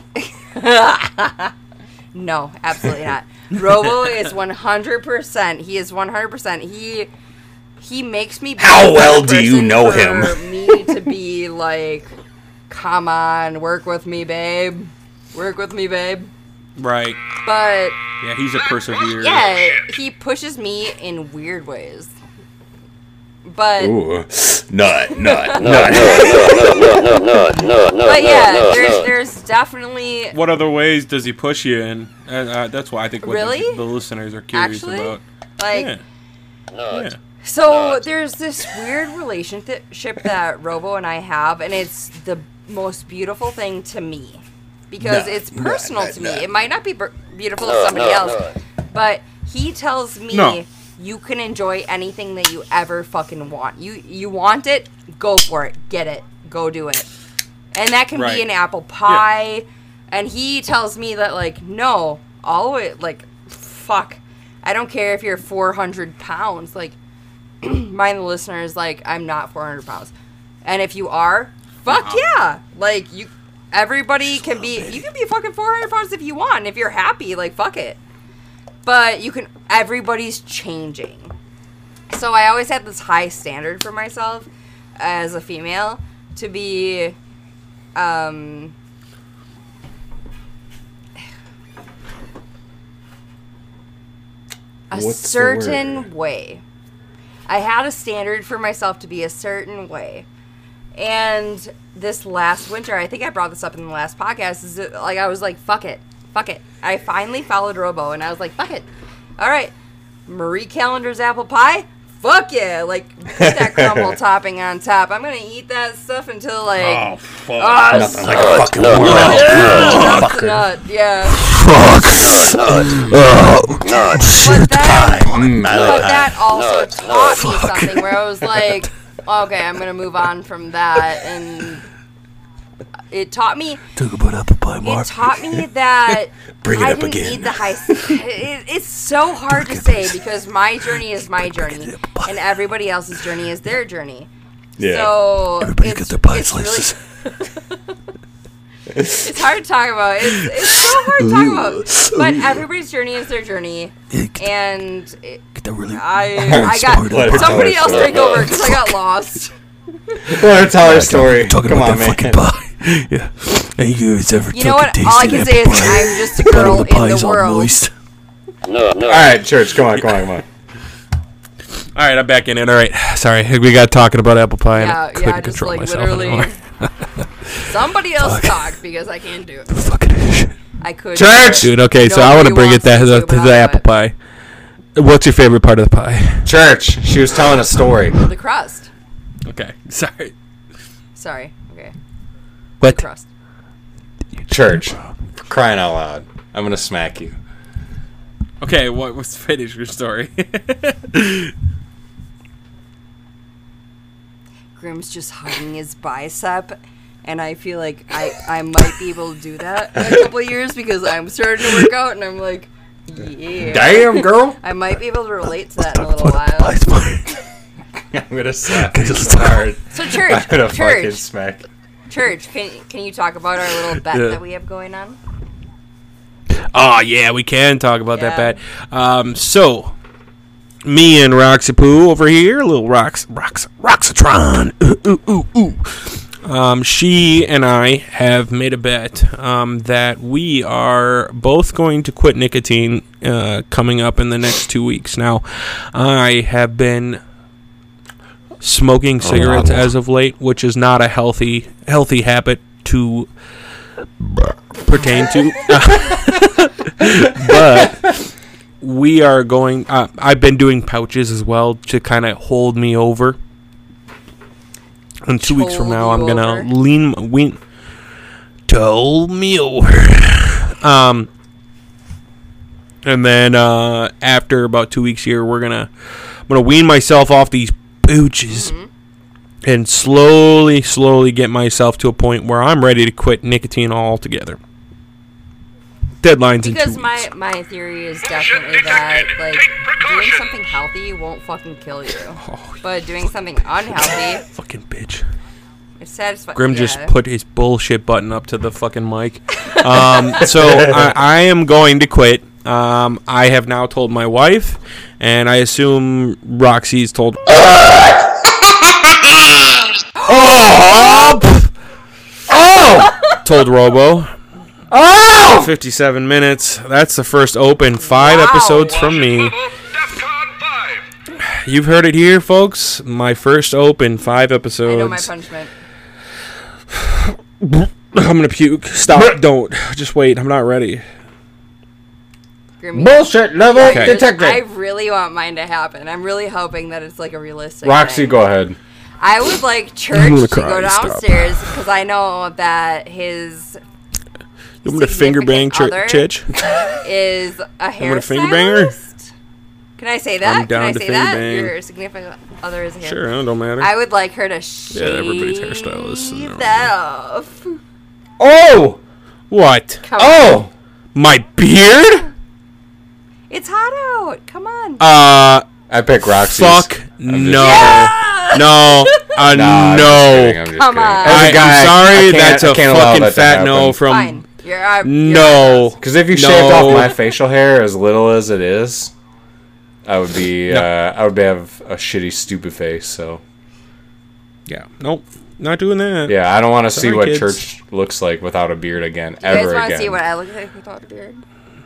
No, absolutely not. Robo is one hundred percent. He is one hundred percent. He he makes me be How the well do you person know for him? me to be like, come on, work with me, babe. Work with me, babe. right. But Yeah, he's a perseverer. yeah, he pushes me in weird ways. But Ooh, nut, nut, No, nut. no, no, no, no, no, no, no, but yeah, no, there's no. there's definitely What other ways does he push you in? Uh, uh, that's why I think what Really? the, the listeners are curious Actually? about. like yeah. No, yeah. so there's this weird relationship that Robo and I have, and it's the most beautiful thing to me because No, it's no, personal no, to no. me. It might not be bur- beautiful to No, somebody no, else, no. but he tells me No. you can enjoy anything that you ever fucking want. You you want it, go for it, get it, go do it, and that can Right. be an apple pie. And he tells me that like no, always like fuck. I don't care if you're four hundred pounds. Like, mind the listeners, like, I'm not four hundred pounds. And if you are, fuck yeah. Like, you, everybody can be, you can be fucking four hundred pounds if you want. And if you're happy, like, fuck it. But you can, everybody's changing. So I always had this high standard for myself as a female to be, um, a What's the certain word? way. I had a standard for myself to be a certain way. And this last winter, I think I brought this up in the last podcast, is that, like, I was like, fuck it. Fuck it. I finally followed Robo, and I was like, fuck it. All right. Marie Callender's apple pie? Fuck yeah. Like, put that crumble topping on top. I'm going to eat that stuff until, like, Oh, fuck. oh, Nothing like a fucking no, world. yeah, that's a nut. Yeah. no. But then, Mm, I but like that that. also No, taught me something where I was like, okay, I'm gonna move on from that, and it taught me. Talk about apple pie, It taught me that Bring it I up didn't again. need the high. It, it's so hard to say because my journey is my journey, and everybody else's journey is their journey. Yeah. So Everybody's it's, got their pie it's slices. Really, It's hard to talk about. It's, it's so hard to talk about. But everybody's journey is their journey, and it, really I I got Let her somebody tell else her take over because I got lost. Let her tell her story. Talking Come about on, that fucking man. pie. Yeah. Hey, you guys ever You know took what? a All I taste can of say that is pie? I'm just a Bottom girl of the in pie's the all world. moist. No, no. All right, Church. Come on, come on, come on. All right, I'm back in it. All right, sorry, we got talking about apple pie, and Yeah, I couldn't yeah, just control like myself literally. anymore. Somebody else talk because I can't do it. Fucking shit. I could. Church! Dude, okay, so I want to Nobody bring it wants that, to to, do, to but the I'll apple do pie. What's your favorite part of the pie? Church. She was telling a story. The crust. Okay, sorry. Sorry. Okay. What? Crust. Church. For crying out loud. I'm going to smack you. Okay, what was finish your story? Grim's just hugging his bicep, and I feel like I, I might be able to do that in a couple of years because I'm starting to work out, and I'm like, yeah. Damn, girl. I might be able to relate to that in a little while. Pie's fine. I'm going to slap Okay, you let's so talk. hard. So church, I'm going to fucking church, smack you. church. Can can you talk about our little bet Yeah. that we have going on? Oh yeah, we can talk about Yeah. that bet. Um, so me and Roxy Poo over here, little Rox, Rox, Roxatron. Ooh, ooh, ooh, ooh. Um, she and I have made a bet um, that we are both going to quit nicotine uh, coming up in the next two weeks. Now, I have been smoking cigarettes as of late, which is not a healthy healthy habit to pertain to. But we are going. Uh, I've been doing pouches as well to kind of hold me over. And two weeks from Hold now, you I'm gonna over? lean, wean, to hold me over. Um, and then uh, after about two weeks here, we're gonna, I'm gonna wean myself off these pouches. Mm-hmm. And slowly, slowly get myself to a point where I'm ready to quit nicotine altogether. Deadlines in Because two my weeks. my theory is definitely that like doing something healthy won't fucking kill you, Oh, but doing something unhealthy, fucking bitch. it's satisfying. Grim just yeah. put his bullshit button up to the fucking mic. Um, so I, I am going to quit. Um, I have now told my wife, and I assume Roxy's told. Oh! Oh! Told Robo. Oh! fifty-seven minutes. That's the first open. Five Wow. episodes from me. You've heard it here, folks. My first open. Five episodes. I know my punishment. I'm gonna puke. Stop. Don't. Just wait. I'm not ready. Grim, Bullshit level Okay. detected. I really want mine to happen. I'm really hoping that it's like a realistic. Roxy, thing. go ahead. I would like I'm Church gonna to cry. go Stop. downstairs because I know that his You want me to finger bang Ch- Significant other? Chitch? is a hair gonna finger bang her? stylist. Can I say that? I'm down Can I to say finger that? bang. Your significant other is a hair. Sure, it don't matter. I would like her to shave everybody's hairstyle is similar. that off. Oh! What? Come on. Oh! My beard? It's hot out. Come on. Uh, I pick Roxy's. fuck I'm no. Yeah! No. Uh, Nah, I'm just no. kidding, I'm just Come kidding. on. As a I, guy, am sorry, I can't- that's I a can't allow fucking that to fat no happen. from. Fine. You're, uh, you're No. Because if you No. shaved off my facial hair as little as it is, I would be, No. uh, I would have a shitty, stupid face. So Yeah, nope. Not doing that. yeah, I don't want to see Sorry, what kids. Church looks like without a beard again, You guys ever want to again. see what I look like without a beard?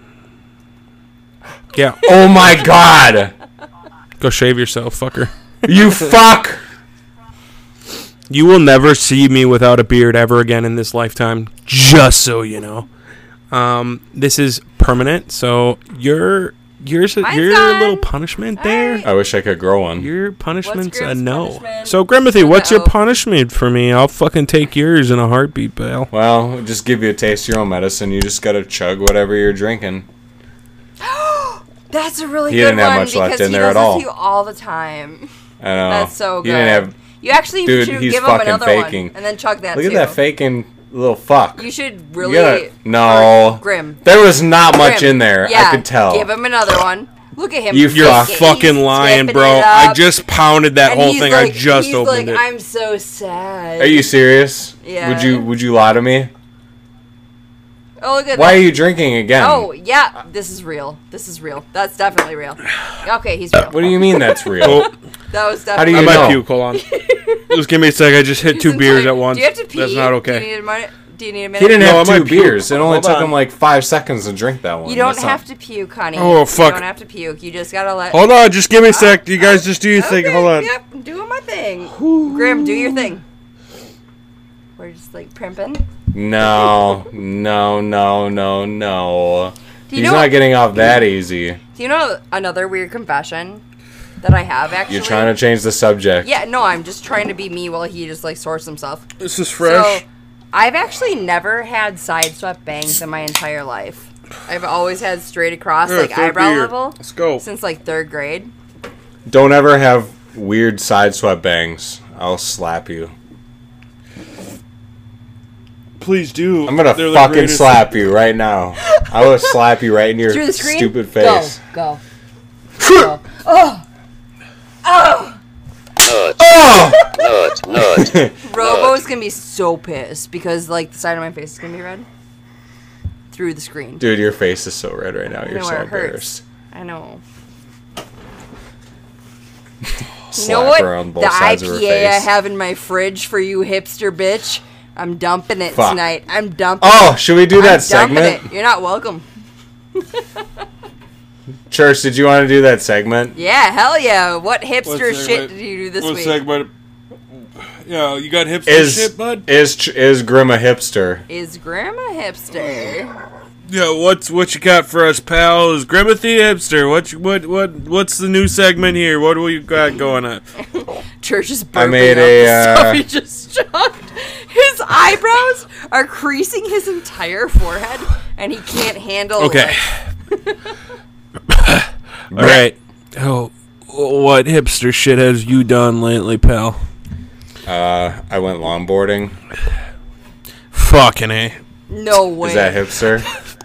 Yeah. Oh my god! Go shave yourself, fucker. You fuck! You will never see me without a beard ever again in this lifetime. Just so you know. Um, this is permanent, so your yours Mine's your gone. little punishment there. Alright. I wish I could grow one. Your punishment's a Grim's no. punishment? So Grimothy, what's your Uh-oh. punishment for me? I'll fucking take yours in a heartbeat, pal. Well, just give you a taste of your own medicine. You just gotta chug whatever you're drinking. That's a really He good didn't have one much left because in he there does at this all. to you all the time. I know. That's so good. He didn't have. You actually Dude, should he's give him fucking another faking. one and then chug that Look too. at that faking little fuck. You should You really gotta- no. or Grim. There was not much Grim. in there. Yeah, I could tell. Give him another one. Look at him. You You're fuck. faking. fucking He's lying, tipping bro. it I up. just pounded that And whole he's thing. Like, I just he's opened like, it. I'm so sad. Are you serious? Yeah. Would you Would you lie to me? Oh, look at Why that. are you drinking again? Oh, yeah. This is real. This is real. That's definitely real. Okay, he's real. What do you mean that's real? Oh, That was How do definitely I you might know? puke. Hold on. Just give me a sec. I just hit He's two beers entire- at once. Do you have to pee? That's not Do okay. you need a minute? Do you need a minute? He didn't No, have I two might puke. beers. It only Hold took on. him like five seconds to drink that one. You don't That's have not- to puke, honey. Oh, fuck. You don't have to puke. You just gotta let. Hold on. Just give me a sec. You guys just do your thing. Okay, Hold on. Yep, I'm doing my thing. Grim, do your thing. We're just like primping. No, no, no, no, no. Do you He's know- not getting off that easy. Do you know another weird confession that I have actually? You're trying to change the subject. Yeah, no, I'm just trying to be me while he just like sorts himself. This is fresh. So, I've actually never had side swept bangs in my entire life. I've always had straight across, Yeah, like third eyebrow beer. level. Let's go. Since like third grade. Don't ever have weird side swept bangs. I'll slap you. Please do. I'm gonna They're the fucking greatest. slap you right now. I will slap you right in your Through the screen? stupid face. Go. Go. Go. Oh! Oh! Nut, Oh! nut, nut. Robo's gonna be so pissed because like the side of my face is gonna be red. Through the screen. Dude, your face is so red right now. I You're know so where it hurts. embarrassed. I know. You Slap know what? her on both The sides of her I P A I face. have in my fridge for you hipster bitch. I'm dumping it Fuck. tonight. I'm dumping Oh, it. should we do I'm that dumping segment? it. You're not welcome. Church, did you want to do that segment? Yeah, hell yeah. What hipster What shit segment? did you do this What week? segment? Yeah, you got hipster Is shit, bud? is Ch- is Grim a hipster? Is Grandma hipster? Yeah, what's what you got for us, pal? Is Grimothy hipster? What you, what what what's the new segment here? What do we got going on? Church is burping I made up a, the uh, stuff he just chugged. His eyebrows are creasing his entire forehead, and he can't handle Okay. it. All right. Oh, what hipster shit has you done lately, pal? Uh, I went longboarding. Fucking A. No way. Is that hipster?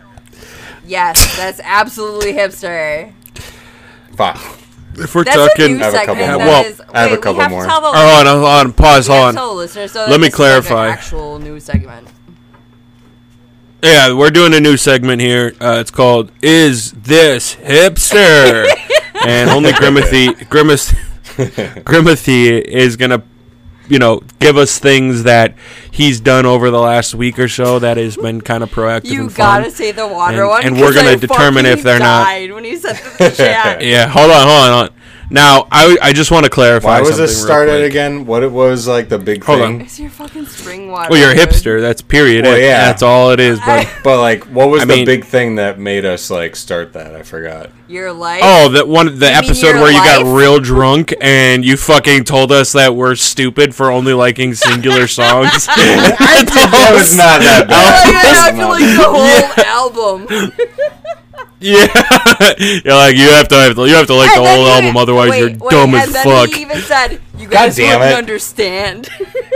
Yes, that's absolutely hipster. Fuck. If we're That's talking, a new I have a segment. couple that more. Well, is- I have a wait, couple we have more. To tell the, hold on, hold on, pause, we have hold to tell on. the listeners so Let that me this is like an clarify. actual new segment. Yeah, we're doing a new segment here. Uh, it's called "Is This Hipster?" And only Grimothy, Grimace, Grimothy is gonna, you know, give us things that he's done over the last week or so that has been kind of proactive You and fun. gotta say the water And- one. and we're 'cause gonna I determine if fucking they're not- died when he said the chat. Yeah, hold on, hold on, hold on. Now, I I just want to clarify. Why was something this real started quick. again? What it was like the big Hold thing? on. It's your fucking spring water. Well, you're a dude. hipster. That's period. Well, it. yeah. That's all it is. But But like, what was I the mean- big thing that made us like start that? I forgot. Your life. oh, that one, the You mean episode your where you life? got real drunk and you fucking told us that we're stupid for only liking singular songs. That was not that bad. Oh, That yeah, was I feel not- like the whole album. Yeah, you're like you have to have to, you have to like the And then whole he- album, otherwise wait, you're wait, dumb and as then fuck. He even said, "You guys damn wouldn't it. understand."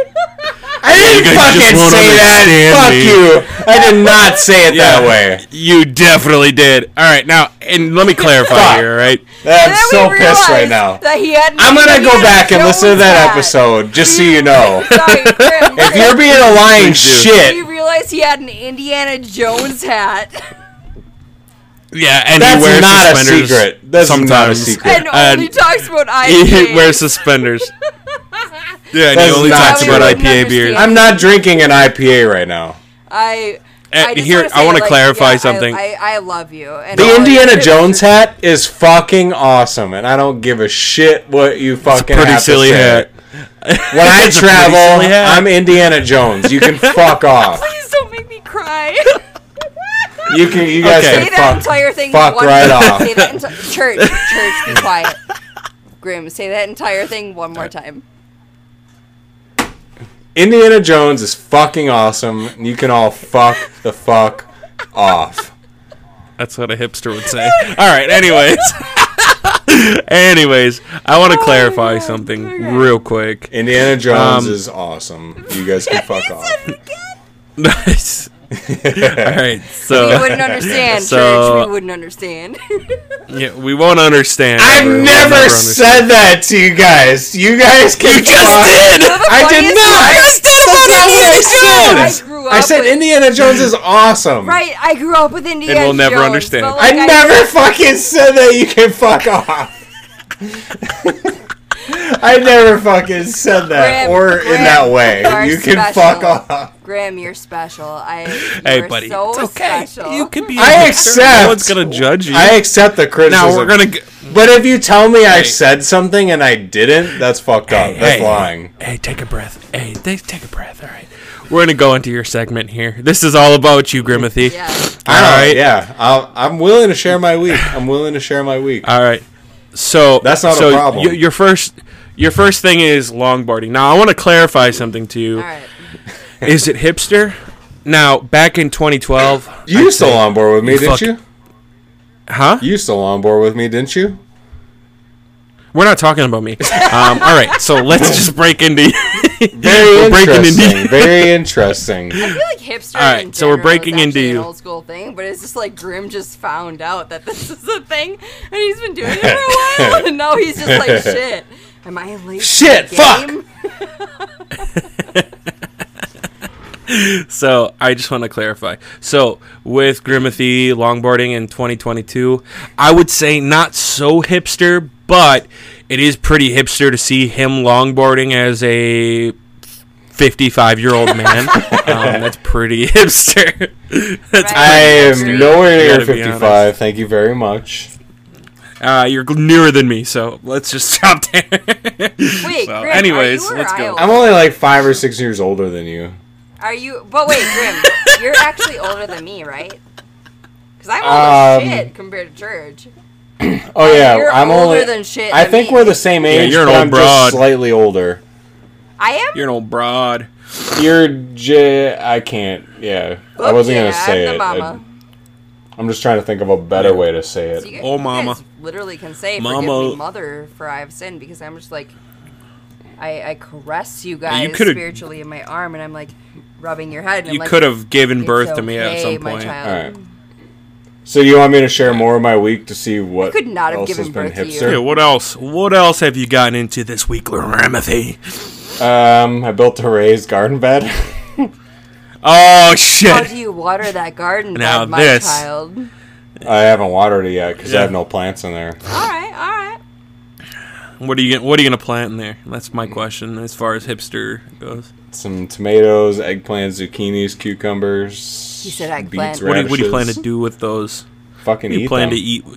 I didn't You guys just fucking won't say that. Fuck understand me. you. I did not say it that way. You definitely did. All right, now and let me clarify Fuck. here. All right, And I'm then so we pissed right realized now. That he had I'm gonna go Indiana back and listen to Jones that hat. episode just so you know. Sorry, Grim, If you're being a lying Please do. we shit, realized he had an Indiana Jones hat. yeah, and that's he wears not a suspenders secret. That's sometimes. not a secret. And And only talks about I He P A. wears suspenders. Yeah, and he That's only not talks true. about I I P A wouldn't beers. understand. I'm not drinking an I P A right now. I. Uh, I just here, wanna I say, want to like, clarify yeah, I- something. I, I love you. And The all Indiana your Jones hipsters- hat is fucking awesome, and I don't give a shit what you fucking pretty have silly to say. hat. When I It's a pretty travel, silly hat. I'm Indiana Jones. You can fuck off. Please don't make me cry. You can. You guys Okay. can Say that fuck. entire thing. fuck one right more off. Say that enti- church, church, be quiet. Grim, say that entire thing one more time. Indiana Jones is fucking awesome. And you can all fuck the fuck off. That's what a hipster would say. All right. Anyways, anyways, I want to clarify God, something okay. real quick. Indiana Jones Um, is awesome. You guys can fuck off. Nice. All right. We So wouldn't understand, so- church. We wouldn't understand. yeah, we won't understand. I've ever. We'll never understand. said that to you guys. You guys can You just fuck. did. You're the I did funniest not. guy. That's not what I said. I grew grew up. I said with, Indiana Jones is awesome. Right, I grew up with Indiana we'll never Jones, understand. but, I like, never fucking said that. You can fuck off. I never fucking said that, Graham, or in Graham, that way. you are You can special. fuck off. Graham, you're special. I. You Hey, are buddy, so it's okay. special. You can be. a I hipster. accept. No one's gonna judge you. I accept the criticism. now we're gonna. G- But if you tell me I Hey. said something and I didn't, that's fucked up. Hey, That's hey, lying. Hey, take a breath. Hey, they take a breath. All right. We're gonna go into your segment here. This is all about you, Grimothy. Yeah. All right. Yeah, I'll, I'm willing to share my week. I'm willing to share my week. All right. So That's not a so problem. y- your first, your first thing is longboarding. Now I want to clarify something to you. All right. Is it hipster? Now back in twenty twelve, You I'd used to say- longboard with me, you didn't fuck- you? Huh? You used to longboard with me, didn't you? We're not talking about me. Um, all right. So let's just break into. Very we're breaking interesting. into. Very interesting. I feel like hipster. All right, in so we're general breaking is into actually an you. old school thing, but it's just like Grim just found out that this is a thing, and he's been doing it for a while, and now he's just like, shit. Am I late? to Shit, the fuck! game? So I just want to clarify. So with Grimothy longboarding in twenty twenty-two, I would say not so hipster, but it is pretty hipster to see him longboarding as a fifty-five-year-old man. um, that's pretty hipster. That's Right. I Agreed. am nowhere You near gotta be fifty-five. honest. Thank you very much. Uh, you're nearer than me, so let's just stop there. Wait, So, Grim, anyways, are you or let's I go. older? I'm only like five or six years older than you. Are you? But wait, Grim, you're actually older than me, right? Because I'm old as Um, shit compared to Church. Oh yeah, you're I'm older only. than shit I to think me. we're the same Yeah, age, you're an but old I'm broad. just slightly older. I am. You're an old broad. You're J. I can't. Yeah, I Fuck wasn't yeah, gonna say I'm it. the mama. I, am just trying to think of a better way to say it. So you guys, Oh, you mama. guys literally can say Mama. forgive me, mother, for I have sinned, because I'm just like, I, I caress you guys you coulda- spiritually in my arm, and I'm like rubbing your head. And You I'm like, could have given "It's birth to me at okay, some my point. child." All right. So you want me to share more of my week to see what could not have else given has been birth to you. hipster? Yeah, what else? What else have you gotten into this week, Grimothy? Um, I built a raised garden bed. Oh How shit! do you water that garden Now bed, my this. child? I haven't watered it yet because Yeah. I have no plants in there. All right, all right. What are you gonna, What are you gonna plant in there? That's my question as far as hipster goes. Some tomatoes, eggplants, zucchinis, cucumbers. He said eggplant. beets, What do, you, what do you plan to radishes. do with those? Fucking What do you eat plan them. to eat?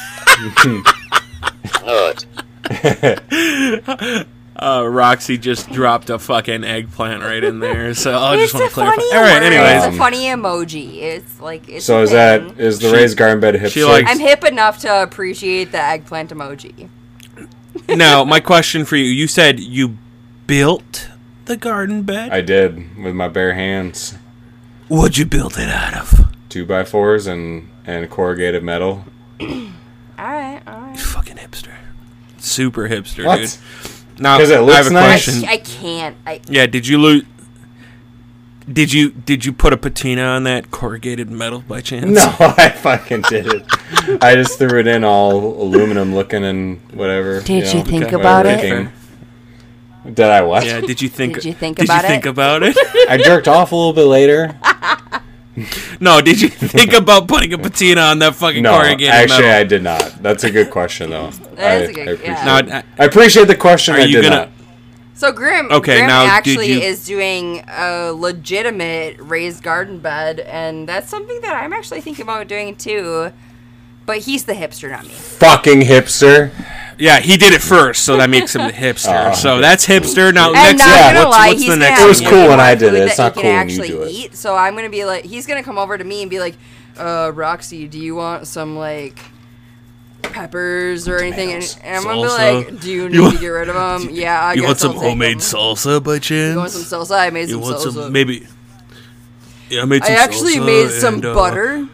Good. Uh, Roxy just dropped a fucking eggplant right in there, so I It's just want a to clarify. funny All right, word. anyways, It's a funny emoji. It's like it's So a is thing. that is the She- raised garden bed hipster? she likes- I'm hip enough to appreciate the eggplant emoji. now my question for you: you said you built the garden bed. I did with my bare hands. What'd you build it out of? Two by fours and and corrugated metal. All right, all right. Fucking hipster, super hipster, What? dude. Now 'Cause it I looks have a nice? question. I can't. I Yeah, did you lose? Did you did you put a patina on that corrugated metal by chance? No, I fucking did it. I just threw it in all aluminum looking and whatever. Did know, you think whatever about it? came. Did I what? Yeah. Did you think? Did you think did about you think it? about it? I jerked off a little bit later. No. Did you think about putting a patina on that fucking No, corrugated actually, metal? I did not. That's a good question, though. That is I, a good- I appreciate yeah. it. Now, uh, I appreciate the question. Are I you did gonna- not. So Grim, Okay, Grim now, did actually you- is doing a legitimate raised garden bed, and that's something that I'm actually thinking about doing too. But he's the hipster, not me. Fucking hipster. yeah, he did it first, so that makes him the hipster. Oh, so okay. that's hipster. Now, And next, not yeah, gonna what's, lie, what's he's the gonna next? It have was one? cool more when I food did it. that It's he not can cool when you actually do it. eat. So I'm gonna be like, he's gonna come over to me and be like, uh, Roxy, do you want some like peppers or anything? And, and I'm gonna be Salsa. like, do you need You to want- get rid of them? Yeah, I You guess want some I'll take homemade 'em. salsa by chance? You want some salsa? I made You some want salsa. some maybe? Yeah, I made some I actually salsa made some and, uh, butter.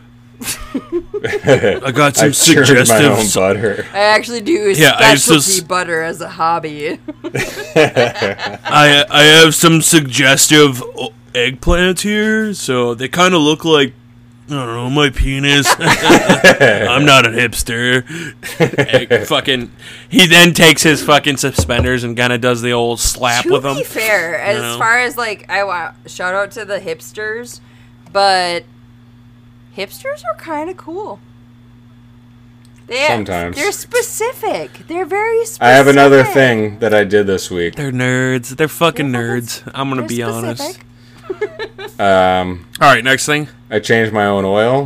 I got some I churned my suggestive. own butter. I actually do Yeah, I specialty just- butter as a hobby. I I have some suggestive o- eggplants here, so they kind of look like I don't know, my penis. I'm not a hipster. Hey, fucking, he then takes his fucking suspenders and kind of does the old slap to with them. be fair, as know? far as like I want shout out to the hipsters, but hipsters are kind of cool. They, Sometimes. they're specific. They're very specific. I have another thing that I did this week. They're nerds. They're fucking Yeah, nerds. I'm gonna They're be honest. specific. Um, All right, next thing. I changed my own oil.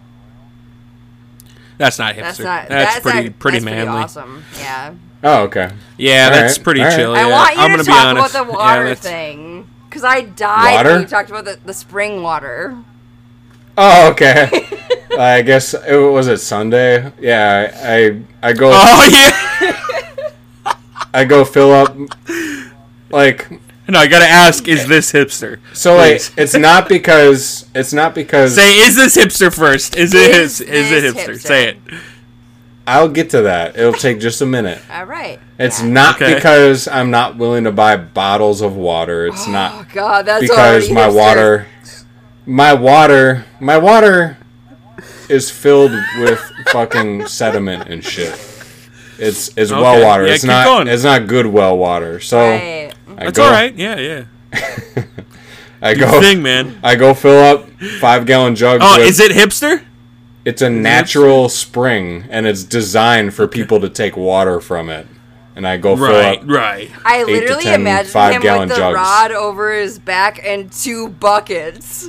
That's not hipster. That's not. That's, That's pretty not- pretty that's manly. awesome. Yeah. Oh, okay. Yeah, All that's right, pretty all right. chill. I yeah. want you I'm to gonna talk be honest. about the Yeah, water that's- thing, because I died Water? when you talked about the, the spring water. Oh, okay. I guess it was it Sunday. Yeah, I I go Oh yeah. I go fill up like No, I gotta ask: is this hipster? so like Please. it's not because it's not because Say, is this hipster first? Is it Is his? Is it this hipster? hipster? Say it. I'll get to that. It'll take just a minute. All right. It's Yeah. not Okay. because I'm not willing to buy bottles of water. It's Oh not God, that's because already my hipster. water my water my water is filled with fucking sediment and shit. It's it's Okay. well water. Yeah, it's keep not going. it's not good well water. So Right. I That's go all right. Yeah, yeah. I Do your go thing, man. I go fill up five gallon jugs Oh, with, is it hipster? it's a natural spring and it's designed for people to take water from it. And I go fill Right, up right. I to literally ten imagined five him gallon with the jugs. rod over his back and two buckets.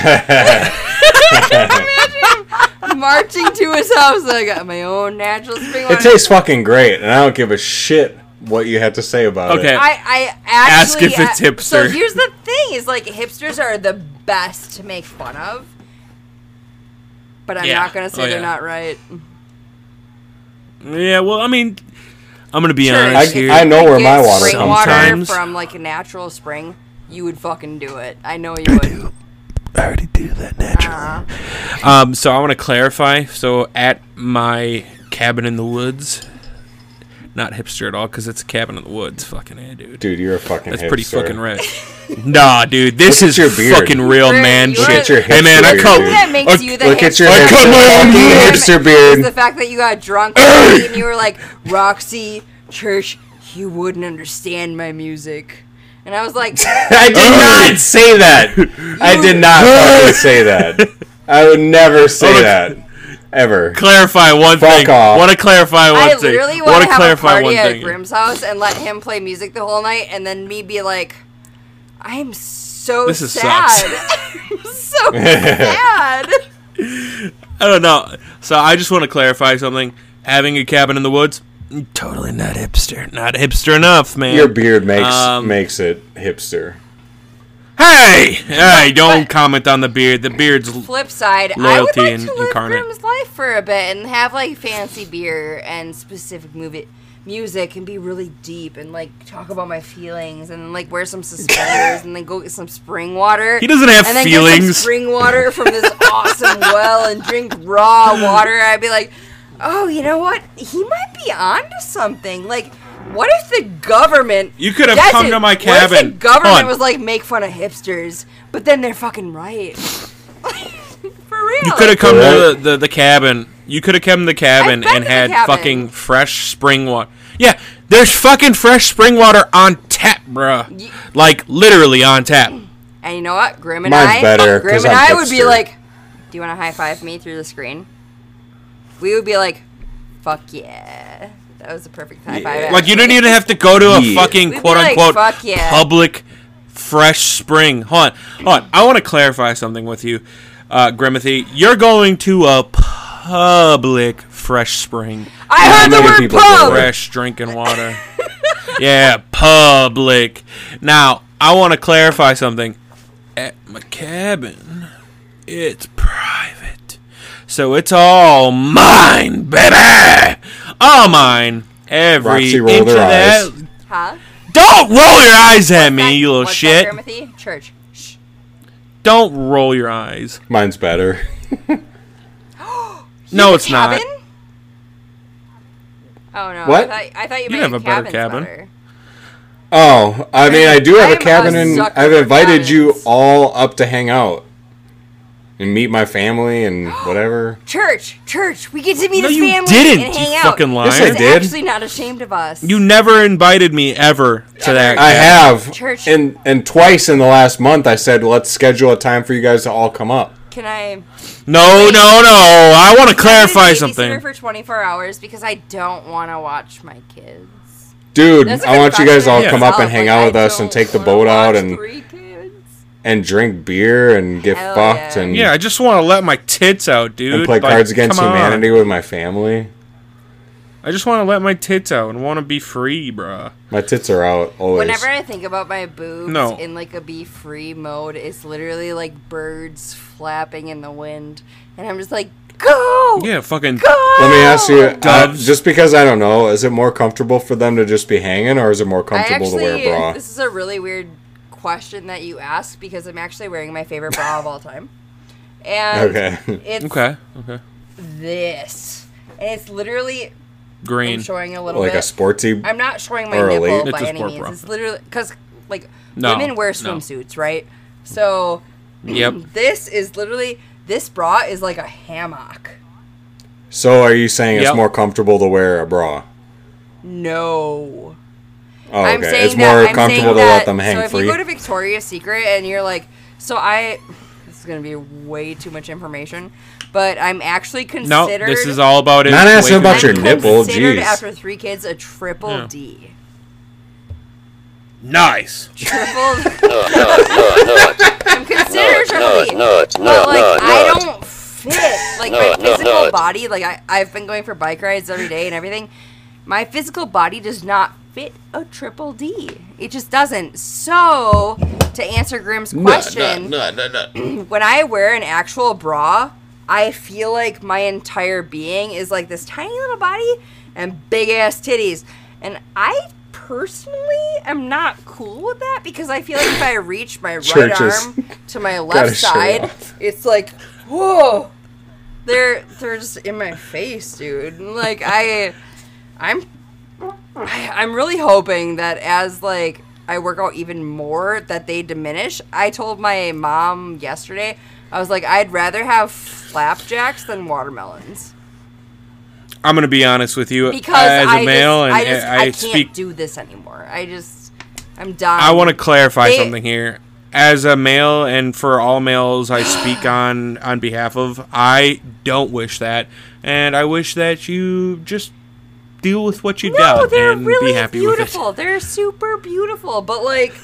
Marching to his house. I got my own natural spring water. It tastes fucking great, and I don't give a shit what you have to say about Okay. it. I, I actually Ask if it's a- So hipster. here's the thing: is like hipsters are the best to make fun of, but I'm Yeah. not gonna say Oh, they're yeah. not right. Yeah, well, I mean, I'm gonna be Sure, honest I- here. I know where Get my water spring comes water Sometimes- from like a natural spring. You would fucking do it. I know you would. I already do that naturally. Uh-huh. Um, so I want to clarify. So at my cabin in the woods, not hipster at all, because it's a cabin in the woods. Fucking A, dude. Dude, you're a fucking That's hipster. pretty fucking rich. Nah, dude, this Look at is your beard. fucking real Rick, man you shit. are- Look at your Hey man, hipster I beard, cut. dude. That makes I- you the Look at your hipster. I cut my own fucking beard. hipster Is beard. the fact that you got drunk and you were like, Roxy, Church, you wouldn't understand my music. And I was like, I did not say that. I did not fucking say that. I would never say Oh, look. that. Ever. Clarify one Fuck thing. off. Want to clarify one I thing. literally Want want to to have a clarify party one at thing. Grimm's house and let him play music the whole night, and then me be like, I'm so This is sad. sucks. I'm so sad. I don't know. So I just want to clarify something. Having a cabin in the woods, totally not hipster. Not hipster enough, man. Your beard makes Um, makes it hipster. Hey, hey! Don't but- comment on the beard. The beard's Flip side, I would Loyalty like in- to live incarnate. Grimm's life for a bit and have like fancy beer and specific movie music and be really deep and like talk about my feelings and like wear some suspenders and then go get some spring water. He doesn't have and then Get some feelings. spring water from this awesome well and drink raw water. I'd be like, oh, you know what? He might be onto something. Like, what if the government? You could have That's come it. to my What if cabin. the government Hold on. was like, make fun of hipsters, but then they're fucking right. For real. You could have come to Correct. the, the, the cabin. You could have come to the cabin I've been and to the had cabin. fucking fresh spring water. Yeah, there's fucking fresh spring water on tap, bruh. Ye- Like literally on tap. And you know what? Grim and Mine's I, better, Grim 'cause and I'm I would be hipster. like, "Do you want to high five me through the screen?" We would be like, "Fuck yeah!" That was the perfect high five. Like you don't even have to go to a Yeah. fucking We'd be quote like, unquote "Fuck yeah." public fresh spring. Hold on, hold on. I want to clarify something with you, uh, Grimothy. You're going to a public fresh spring. I heard the many word people pub. go there? Fresh drinking water. Yeah, public. Now, I want to clarify something. At my cabin, it's private. So it's all mine, baby! All mine. Every Roxy rolled inch of her that. eyes. Huh? Don't roll your eyes at me, That- you little what's shit. That, Grimothy? Church. Shh. Don't roll your eyes. Mine's better. No, The it's not. cabin? Oh no! What? I thought, I thought you, You meant have a better cabin's cabin. better. Oh, I mean, I do have I'm a cabin, a and sucker I've for invited you cabins. all up to hang out. and meet my family and whatever. Church, church, we get to meet No, his you family didn't, and you hang out. fucking liar. Yes, I He's did. actually not ashamed of us. You never invited me ever to that. I have. Church. And and twice in the last month I said, let's schedule a time for you guys to all come up. Can I No, no, no. I want to clarify babysitter something. for twenty-four hours because I don't want to watch my kids. Dude, That's a I want you guys all confession come up and itself, hang like, out I with us and don't take the wanna boat out watch and three kids. and drink beer and get Hell fucked yeah. and, Yeah, I just want to let my tits out, dude. and play Like, Cards Against come on. Humanity with my family. I just want to let my tits out and want to be free, bruh. My tits are out always. Whenever I think about my boobs No. in like a be free mode, it's literally like birds flapping in the wind, and I'm just like, go, Yeah, fucking. go. Let me ask you, uh, Doves. just because I don't know, is it more comfortable for them to just be hanging, or is it more I comfortable actually, to wear a bra? this is a really weird question that you ask because I'm actually wearing my favorite bra of all time, and Okay. it's Okay, okay. this, and it's literally. Green. I'm showing a little Like a bit. sportsy. I'm not showing my Or a nipple elite? by It's a any sport means. bra. It's literally because like No, women wear no. swimsuits, right? So Yep. this is literally this bra is like a hammock. So are you saying Yep. it's more comfortable to wear a bra? No. Oh, I'm okay. saying It's that, more I'm comfortable saying to that, let them hang so if free. you go to Victoria's Secret and you're like, so I, this is gonna be way too much information, but I'm actually No, considered. this is all about it. Not asking Way about too your I'm much. nipple, considered jeez. after three kids a triple Yeah. D. Nice. Triple. No, no, no, no. I'm considered triple no, D. no, But no, like no, I no. don't fit. Like No, my no, physical no. body, like I, I've been going for bike rides every day and everything. My physical body does not fit a triple D. It just doesn't. So to answer Grimm's question, no, no, no. when I wear an actual bra, I feel like my entire being is like this tiny little body and big ass titties. And I personally am not cool with that because I feel like if I reach my right Churches. arm to my Gotta left show side, off. it's like, whoa. They're they're just in my face, dude. Like I I'm I, I'm really hoping that as like I work out even more that they diminish. I told my mom yesterday, I was like, I'd rather have flapjacks than watermelons. I'm gonna be honest with you. Because as a I male, just, and I just I, I can't speak. do this anymore. I just I'm done. I want to clarify They- something here. As a male, and for all males I speak on on behalf of, I don't wish that, and I wish that you just deal with what you No, got they're and really be happy beautiful. They're super beautiful, but like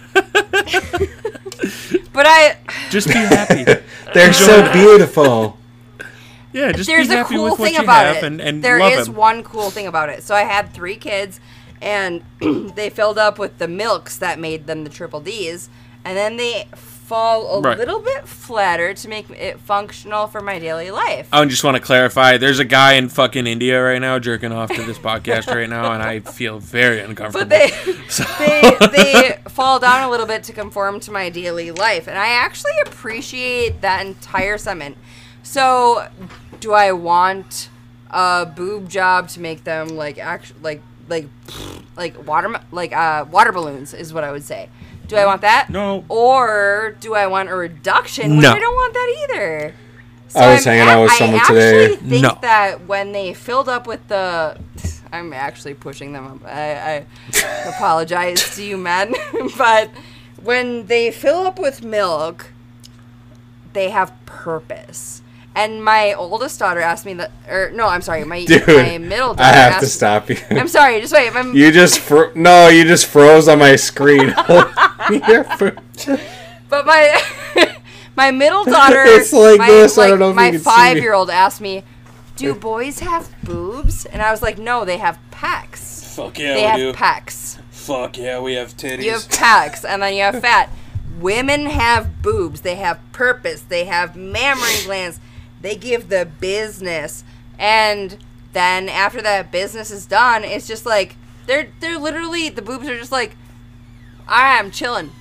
But I with it. Just be happy. They're so beautiful. Yeah, just There's be a happy cool with what thing you about have it. and, and There love is him. one cool thing about it. So I had three kids, and they filled up with the milks that made them the triple D's, and then they fall a Right. little bit flatter to make it functional for my daily life. I just want to clarify. There's a guy in fucking India right now jerking off to this podcast right now, and I feel very uncomfortable. But they So- they they fall down a little bit to conform to my daily life, and I actually appreciate that entire segment. So, do I want a boob job to make them like actually like like like water like uh water balloons is what I would say. Do I want that? No. Or do I want a reduction? Which No. I don't want that either. So I was I'm hanging ac- out with I someone actually today. think No. that when they filled up with the, I'm actually pushing them up. I, I apologize to you men, but when they fill up with milk, they have purpose. And my oldest daughter asked me that, or no, I'm sorry, my Dude, my middle daughter. I have asked, to stop you. I'm sorry, just wait. My, You just fro- no, you just froze on my screen. Your fo- But my my middle daughter, It's like my, this, I like, don't know if my you can see me. five-year-old asked me, "Do boys have boobs?" And I was like, "No, they have pecs. Fuck yeah, they we have do. pecs. Fuck yeah, we have titties. You have pecs, and then you have fat. Women have boobs. They have purpose. They have mammary glands. They give the business, and then after that business is done, it's just like they're they're literally the boobs are just like, all right, I'm chilling."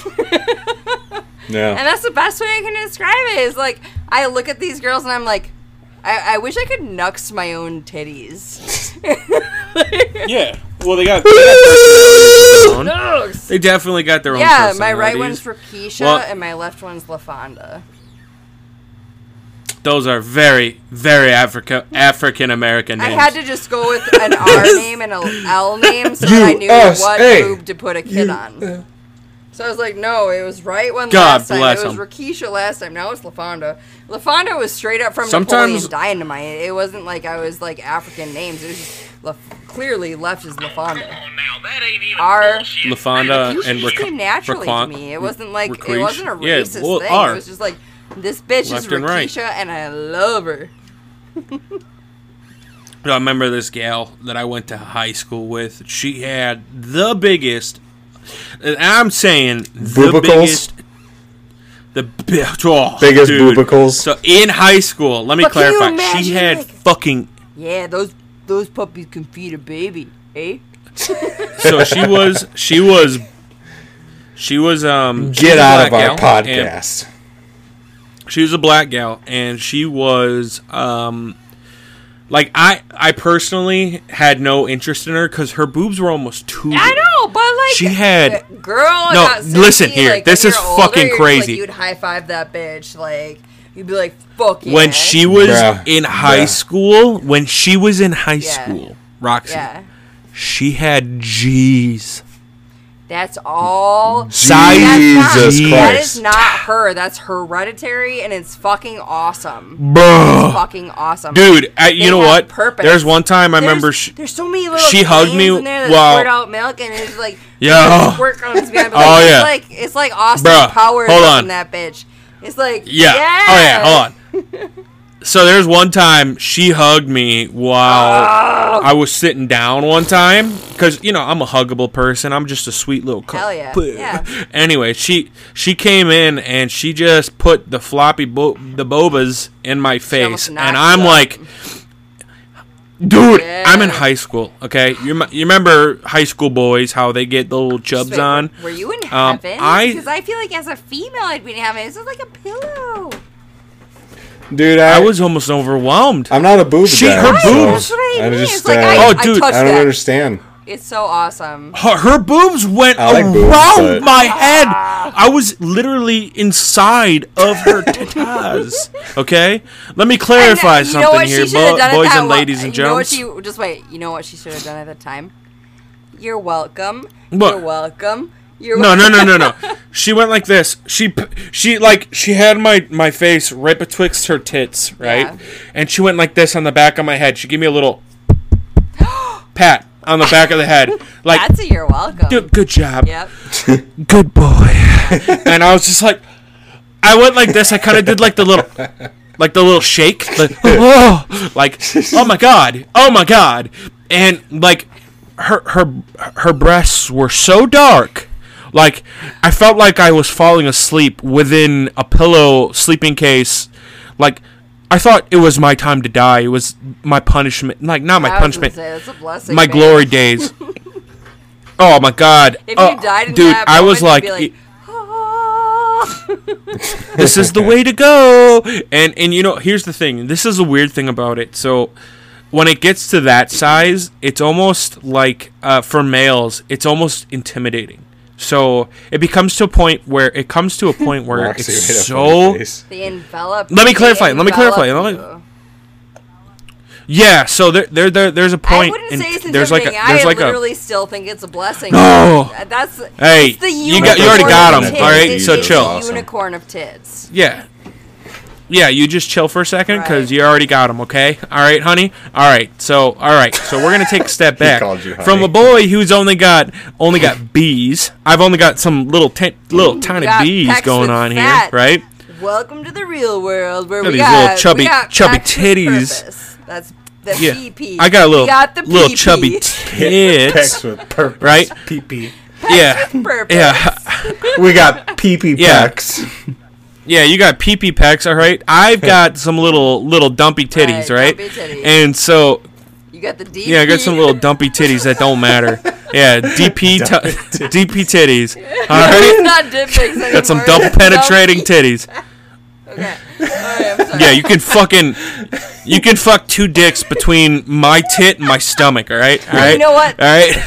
Yeah. And that's the best way I can describe it. Is like I look at these girls and I'm like, I, I wish I could nux my own titties. Yeah. Well, they got. They, got their Nux. they definitely got their own. Yeah, my right personalities. one's for Keisha Well- and my left one's LaFonda. Those are very, very Africa African American I names. had to just go with an R name and an L name so U that I knew S A. what boob to put a kid on. So I was like, no, it was right one God last time. bless It was him. Rakisha last time. Now it's LaFonda. LaFonda was straight up from Sometimes- Napoleon Dynamite. It wasn't like I was like African names. It was just La- clearly left is LaFonda. R. LaFonda Rakisha and just came naturally to Raquan- me. It wasn't like it Raquisha? wasn't a Yeah, racist well, thing. R. It was just like this bitch Left is and right. Rakisha and I love her. I remember this gal that I went to high school with. She had the biggest. And I'm saying the Boobicles? biggest. The bi- oh, Biggest dude. boobicles? So in high school, let me But can you clarify. She imagine, had like- fucking. Yeah, those those puppies can feed a baby, eh? So she was. She was. She was. Um. she Get was a out of black our gal, and- podcast. She was a black gal, and she was um, like I. I personally had no interest in her because her boobs were almost too. I big. know, but like She had- uh, girl. No, got listen sixty, here, like, this when is you're older, fucking you're crazy. Like, you'd high five that bitch, like you'd be like, "Fuck yeah." When she was Bruh. in high Bruh. school, when she was in high Yeah. school, Roxy, yeah, she had G's. that's all. Size Jesus G's. That Christ. is not her. That's hereditary, and it's fucking awesome. Bruh. Fucking awesome, Dude, I, you They know have what? purpose. There's one time I There's- remember she, there's so many little. she hugged things me in there that while- squirt out milk, and it's like Yeah. squirt comes behind. But Oh, like, yeah. It's like it's like Austin Bruh, Powers hold up on. in that bitch. It's like Yeah. yeah. Oh yeah, hold on. So there's one time she hugged me while I was sitting down one time because you know I'm a huggable person. I'm just a sweet little cup. Hell yeah, yeah. Anyway, she she came in and she just put the floppy bo- the bobas in my face, almost and knocked I'm you out. like, dude, Yeah. I'm in high school. Okay, you m- you remember high school boys how they get the little chubs Wait, on? Were you in Um, heaven? I- Because I feel like as a female, I'd be in heaven. This is like a pillow. Dude, I, I was almost overwhelmed. I'm not a boob She- guy, her so boobs- That's what I I mean. just, it's like uh, I, Oh, I dude, touched I don't that. understand. It's so awesome. her, her boobs went I like around boobs, but- my head. I was literally inside of her tatas. Okay, let me clarify And, uh, you know something what here, she should have bo- done at boys that and wa- ladies and you know what gents. she just wait. You know what she should have done at the time? You're welcome. What? You're welcome. You're No, no, welcome. no, no, no. She went like this. She, p- she like she had my my face right betwixt her tits, right? Yeah. And she went like this on the back of my head. She gave me a little pat on the back of the head, like That's a you're welcome. good, good job. Yep. Good boy. And I was just like, I went like this. I kind of did like the little, like the little shake, like oh, like oh my god, oh my god, and like her her her breasts were so dark, like I felt like I was falling asleep within a pillow sleeping case, like. I thought it was my time to die. It was my punishment, like not my I was gonna punishment, say, that's a blessing, my man. glory days. Oh my god! If Oh, you died in dude, that I was moment, like, you'd be "Ah." this is the way to go. And and you know, here's the thing. This is a weird thing about it. So when it gets to that size, it's almost like uh, for males, it's almost intimidating. So it becomes to a point where it comes to a point where Roxy it's made a so. funny face. They envelop. Let me they clarify, let me envelop clarify, let me- you. Yeah. So there, there, there there's a I point. wouldn't in- say it's there's like a, intimidating. there's I like a. literally still think it's a blessing. No. That's Hey, it's the you got- you already unicorn got of 'em, tits. alright? It's So the chill. Awesome. Unicorn of tits. Yeah. Yeah, you just chill for a second because Right. you already got him, okay? All right, honey? All right. So, all right. So we're going to take a step back. called you honey. From a boy who's only got only got B's. I've only got some little ten, little tiny got B's pecs going with on fat. here, right? Welcome to the real world where Look we at these got little chubby- we got chubby pecs with titties. purpose. That's the Yeah. P P. I got a little we got the little P P. chubby tits, Pecs with purpose. right? Pee pee. Yeah. Purpose. Yeah. We got pee pee Yeah. pecs. Yeah, you got pee pee pecs, all right? I've got some little little dumpy titties, Right, right? dumpy titties. And so You got the D P. yeah, I got some little dumpy titties that don't matter. Yeah, D P t- D P titties. All right, It's not dip pics anymore. got some double penetrating titties. Okay. All right, I'm sorry. Yeah, you can fucking you can fuck two dicks between my tit and my stomach. All right, all right. You know what? All right.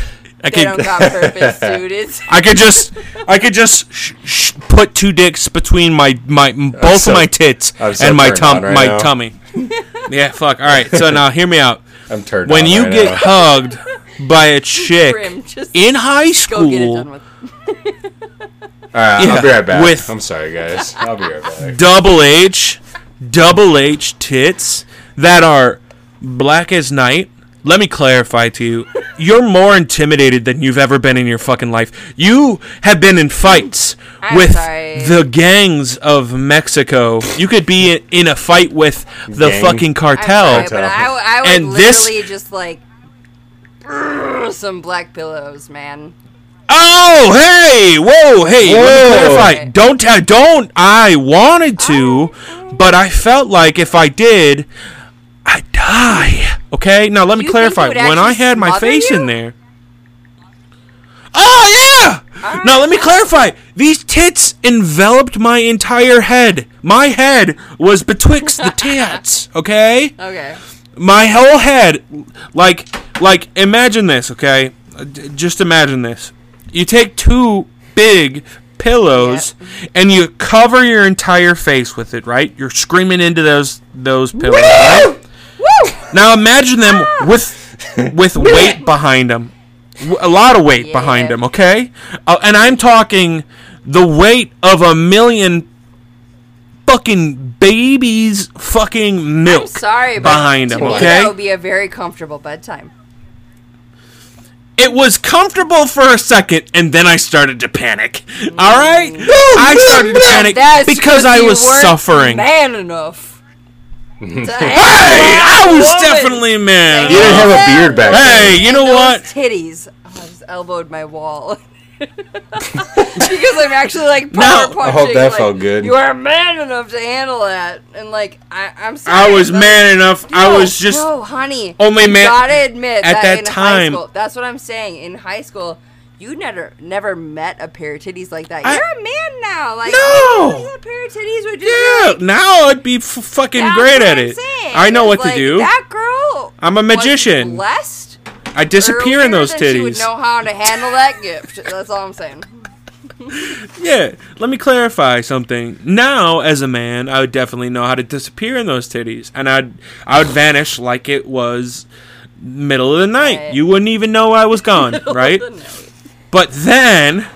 I They don't could, got purpose, dude. It's I could just, I could just sh- sh- put two dicks between my my both so- of my tits I'm so and my turned tum on right my now. tummy. Yeah, fuck. All right. So now, hear me out. I'm turned When on you right get now. hugged by a chick grim. Just in high go get it done school, with. All right, Yeah, I'll be right back. with- I'm sorry, guys. I'll be right back. double H, double H tits that are black as night. Let me clarify to you. You're more intimidated than you've ever been in your fucking life. You have been in fights I'm with sorry. the gangs of Mexico. You could be in, in a fight with the Gang. fucking I'm cartel. sorry, but I, I would And this- literally just like brrr, some black pillows, man. Oh, hey, whoa, hey, let me Whoa. clarify. Don't, uh, don't. I wanted to, but I felt like if I did, I'd die. Okay, now let me You think clarify. it would When I actually had my smother face you? in there. Oh yeah. Now let me clarify. These tits enveloped my entire head. My head was betwixt the tits. Okay. Okay. My whole head, like, like, imagine this, okay? Uh, d- Just imagine this. You take two big pillows and you cover your entire face with it, right? You're screaming into those those pillows, right? Woo! Now imagine them with with weight behind them, W- a lot of weight Yeah. behind them, okay? Uh, and I'm talking the weight of a million fucking babies' fucking milk I'm sorry, but behind to them, me, okay? that would be a very comfortable bedtime. It was comfortable for a second, and then I started to panic. All right, I started to panic That's because I you was weren't suffering. Man enough. to Hey, handle I was that woman. definitely man. You didn't have a beard back Hey, then. you know Those what? Titties. Oh, I just elbowed my wall. Because I'm actually like No. power I punching. hope that like, felt good. You are man enough to handle that, and like I, I'm sorry. I was but- man enough. I No, was just no, honey. only you man- Gotta admit at that, that in time- High school, that's what I'm saying. In high school, you never never met a pair of titties like that. I- You're a man now. Like No. oh, a pair of titties would just yeah. like, Now I'd be f- fucking that's great what at I'm it. saying. I know It's what to like, do. That girl. I'm a was magician. Blessed. I disappear in earlier those than She would titties. know how to handle that gift. That's all I'm saying. Yeah, let me clarify something. Now, as a man, I would definitely know how to disappear in those titties, and I'd I would vanish like it was middle of the night. Right. You wouldn't even know I was gone, right? The note. But then,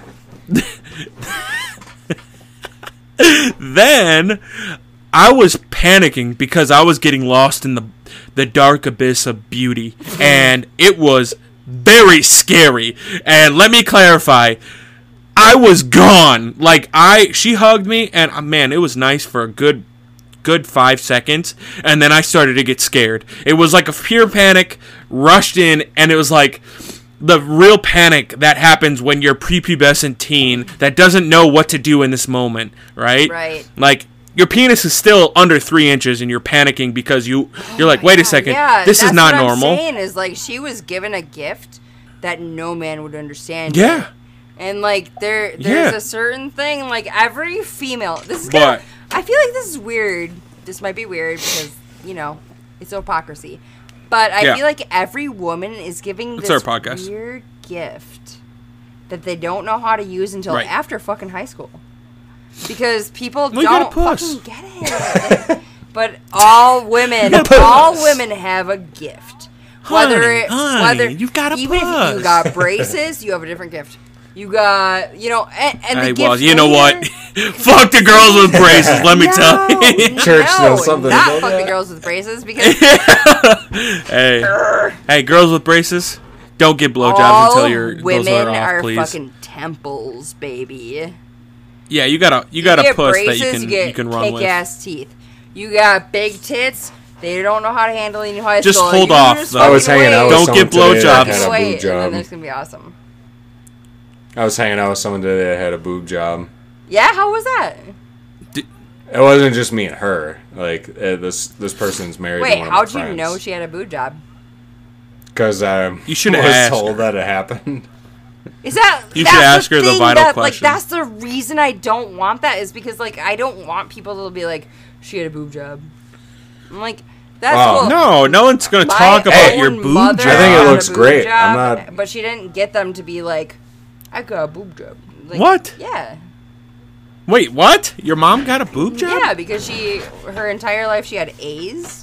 then I was panicking because I was getting lost in the the dark abyss of beauty, and it was very scary. And let me clarify. I was gone. Like I, she hugged me, and uh, man, it was nice for a good, good five seconds, and then I started to get scared. It was like a pure panic, rushed in, and it was like the real panic that happens when you're a prepubescent teen that doesn't know what to do in this moment, right? Right. Like your penis is still under three inches, and you're panicking because you you're like, wait a second, Yeah, this is that's not what normal. I'm saying is like she was given a gift that no man would understand. Yeah. And like there, there's Yeah. a certain thing. Like every female, this is What? gonna, I feel like this is weird. This might be weird because you know it's hypocrisy. But I Yeah. feel like every woman is giving It's this our podcast. weird gift that they don't know how to use until Right. after fucking high school. Because people Well, you got a don't puss. fucking get it. Like, but all women, got a all puss. women have a gift. Whether Honey, it, honey, whether you've got a even if puss. you got braces, you have a different gift. You got, you know, and, and the Hey, gift well, you know later- what? Fuck the girls with braces. Let me tell No, you. Church no, knows something not about fuck that. the girls with braces because Hey, hey, girls with braces, don't get blowjobs all until your those women are off, are please. fucking temples, baby. Yeah, you got a you got a get puss braces, that you can you you, get can run with. kick-ass teeth. You got big tits. They don't know how to handle it in high Just school. hold You off, just though. I was fucking hanging out wait. with Don't someone get blowjobs. today that Fucking had a wait, boob and then job. there's gonna be awesome. I was hanging out with someone today that had a boob job. Yeah, how was that? It wasn't just me and her. Like uh, this this person's married. Wait, to one of how'd my you friends. know she had a boob job? Because I You should was ask told her. that it happened. Is that You that's should ask her the thing vital that, question. Like that's the reason I don't want that is because like I don't want people to be like she had a boob job. I'm like That's Wow. cool. No, no one's gonna My talk about own your boob mother job. I think it had a looks boob great. job, I'm not- But she didn't get them to be like, I got a boob job. Like, What? Yeah. Wait, what? Your mom got a boob job? Yeah, because she, her entire life, she had A's.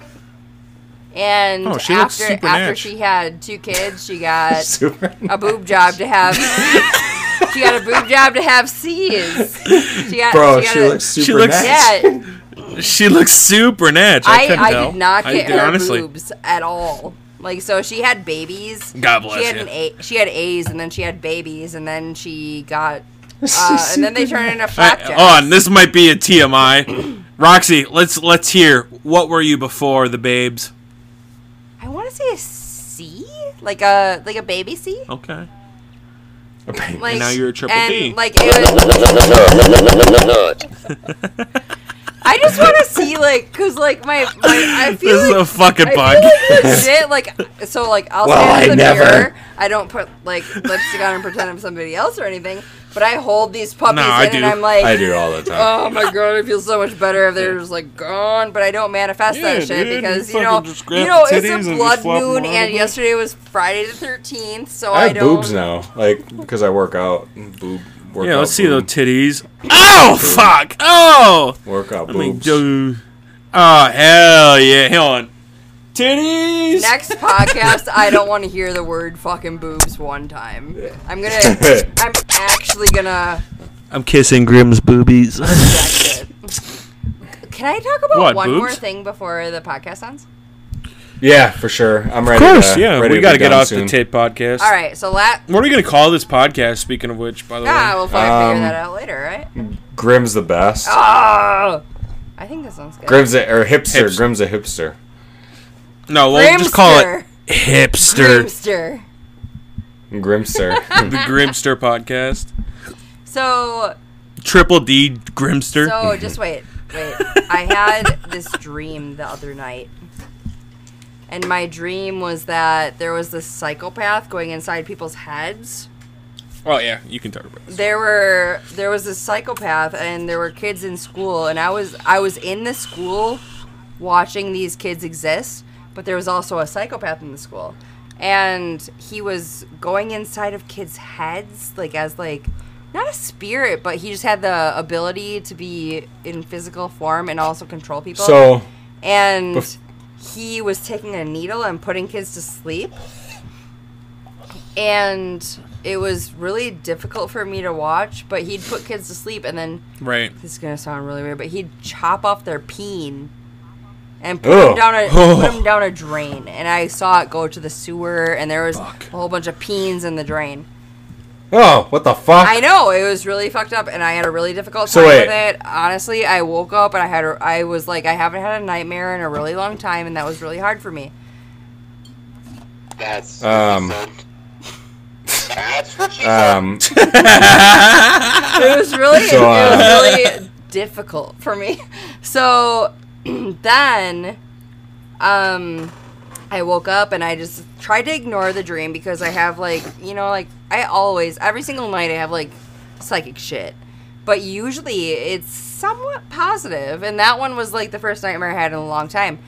And Oh, she looks after super after natch. she had two kids, she got Super. a boob job to have. She got a boob job to have C's. She got, Bro, she, got she a, looks super She looks- nice. Yeah, She looks super natch. I, I, couldn't I tell. did not I get did, her honestly. boobs at all. Like, so she had babies. God bless she had you. An a, she had A's, and then she had babies, and then she got, uh, and then they turned into I, flapjacks. hold on, this might be a T M I. Roxy, let's let's hear. What were you before the babes? I want to say a C, like a like a baby C. Okay. Like, now you're a triple and, D. Like it was. Nerd. I just want to see like, cause like my, my I feel This is like a fucking I bug. feel like legit, like so like I'll Well, stand in I the never- mirror. I don't put like lipstick on and pretend I'm somebody else or anything. But I hold these puppies No, I in and do. I'm like, I do all the time. oh my god, I feel so much better if they're just like gone. But I don't manifest Yeah, that shit dude, because you you know, fucking just grab you know, the it's titties and a just blood flop 'em moon, around a and bit. yesterday was Friday the thirteenth, so I I, have don't. boobs now, like because I work out. Boob. Work Yeah, out let's see boob. those titties. Oh fuck! Oh. Workout Let me boobs. do. Oh hell yeah! Hold on. Titties. Next podcast, I don't want to hear the word fucking boobs one time. I'm gonna, I'm actually gonna I'm kissing Grimm's boobies. reject it. Can I talk about What, one more boobs? thing before the podcast ends? Yeah, for sure. I'm Of ready. course, to, yeah. ready We to got to be get done off soon. the tit podcast. All right, so la- What are we gonna call this podcast? Speaking of which, by the ah, way. we'll fucking Um, figure that out later, right? Grimm's the best. Oh, I think that sounds good. Grimm's a, or hipster. Hips- Grimm's a hipster. No, we'll just call it hipster. Grimster. Grimster. The Grimster podcast. So, Triple D Grimster. so just wait, wait. I had this dream the other night. And my dream was that there was this psychopath going inside people's heads. Oh yeah, you can talk about this. There were there was this psychopath and there were kids in school and I was I was in the school watching these kids exist, but there was also a psychopath in the school. And he was going inside of kids' heads like as like not a spirit, but he just had the ability to be in physical form and also control people. So, and Bef- he was taking a needle and putting kids to sleep. And it was really difficult for me to watch, but he'd put kids to sleep and then, Right. this is going to sound really weird, but he'd chop off their peen and put Ugh. them down a Oh. put them down a drain. And I saw it go to the sewer and there was Fuck. a whole bunch of peens in the drain. oh, what the fuck? I know, it was really fucked up and I had a really difficult So time wait. with it. Honestly, I woke up and I had a, I was like I haven't had a nightmare in a really long time and that was really hard for me. That's Um. That's what she said. Um. It was really So, uh, it was really difficult for me. So then um I woke up and I just tried to ignore the dream because I have like, you know, like I always every single night I have like psychic shit. But usually it's somewhat positive and that one was like the first nightmare I had in a long time.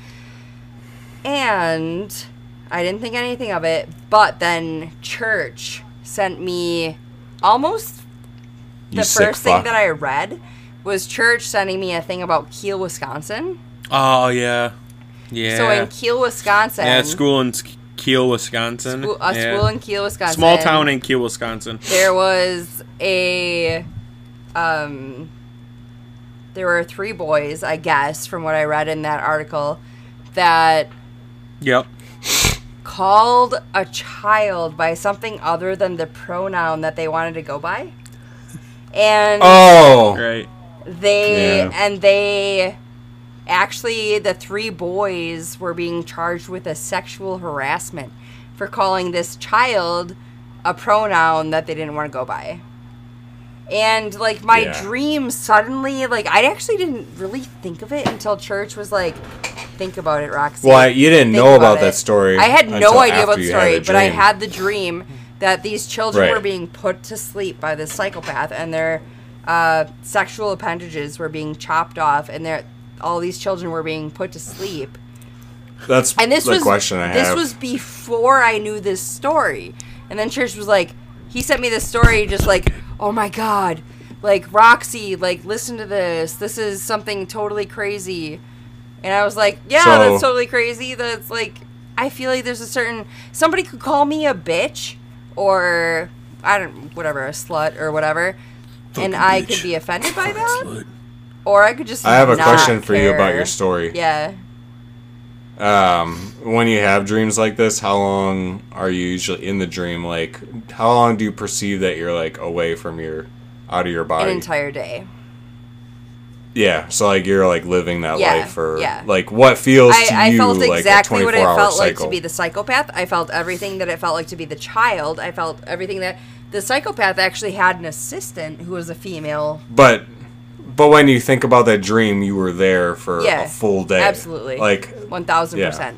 And I didn't think anything of it, but then church sent me almost You the sick first thing fuck. that I read was church sending me a thing about Kiel, Wisconsin. Oh yeah. Yeah. So in Kiel, Wisconsin, yeah, school in S- Kiel, Wisconsin. school, a yeah. school in Kiel, Wisconsin, Small town in Kiel, Wisconsin. there was a um there were three boys, I guess, from what I read in that article, that Yep. called a child by something other than the pronoun that they wanted to go by. And Oh. Right. they Yeah. and they actually the three boys were being charged with a sexual harassment for calling this child a pronoun that they didn't want to go by. And like my Yeah. dream suddenly, like I actually didn't really think of it until church was like, think about it, Roxy. Well, you didn't Think know about it. that story. I had no until idea about after the you had story, the but I dream. had the dream that these children Right. were being put to sleep by this psychopath, and their uh, sexual appendages were being chopped off, and their all these children were being put to sleep That's And this the was question I this have. was before I knew this story. And then Church was like, he sent me this story, just like, oh my god, like Roxy, like listen to this. This is something totally crazy. And I was like, yeah, So- that's totally crazy. That's like, I feel like there's a certain somebody could call me a bitch or I don't whatever a slut or whatever, and I could be offended by that, or I could just. I have a not question for you about care. your story. Yeah. Um, when you have dreams like this, how long are you usually in the dream? Like, how long do you perceive that you're like away from your, out of your An body? entire day. Yeah, so like you're like living that Yeah, life for yeah. like what feels to I, I you felt like exactly a what twenty-four it hour felt cycle. like to be the psychopath. I felt everything that it felt like to be the child. I felt everything that the psychopath actually had an assistant who was a female. But but when you think about that dream, you were there for Yeah, a full day. absolutely. Like One thousand Yeah. percent.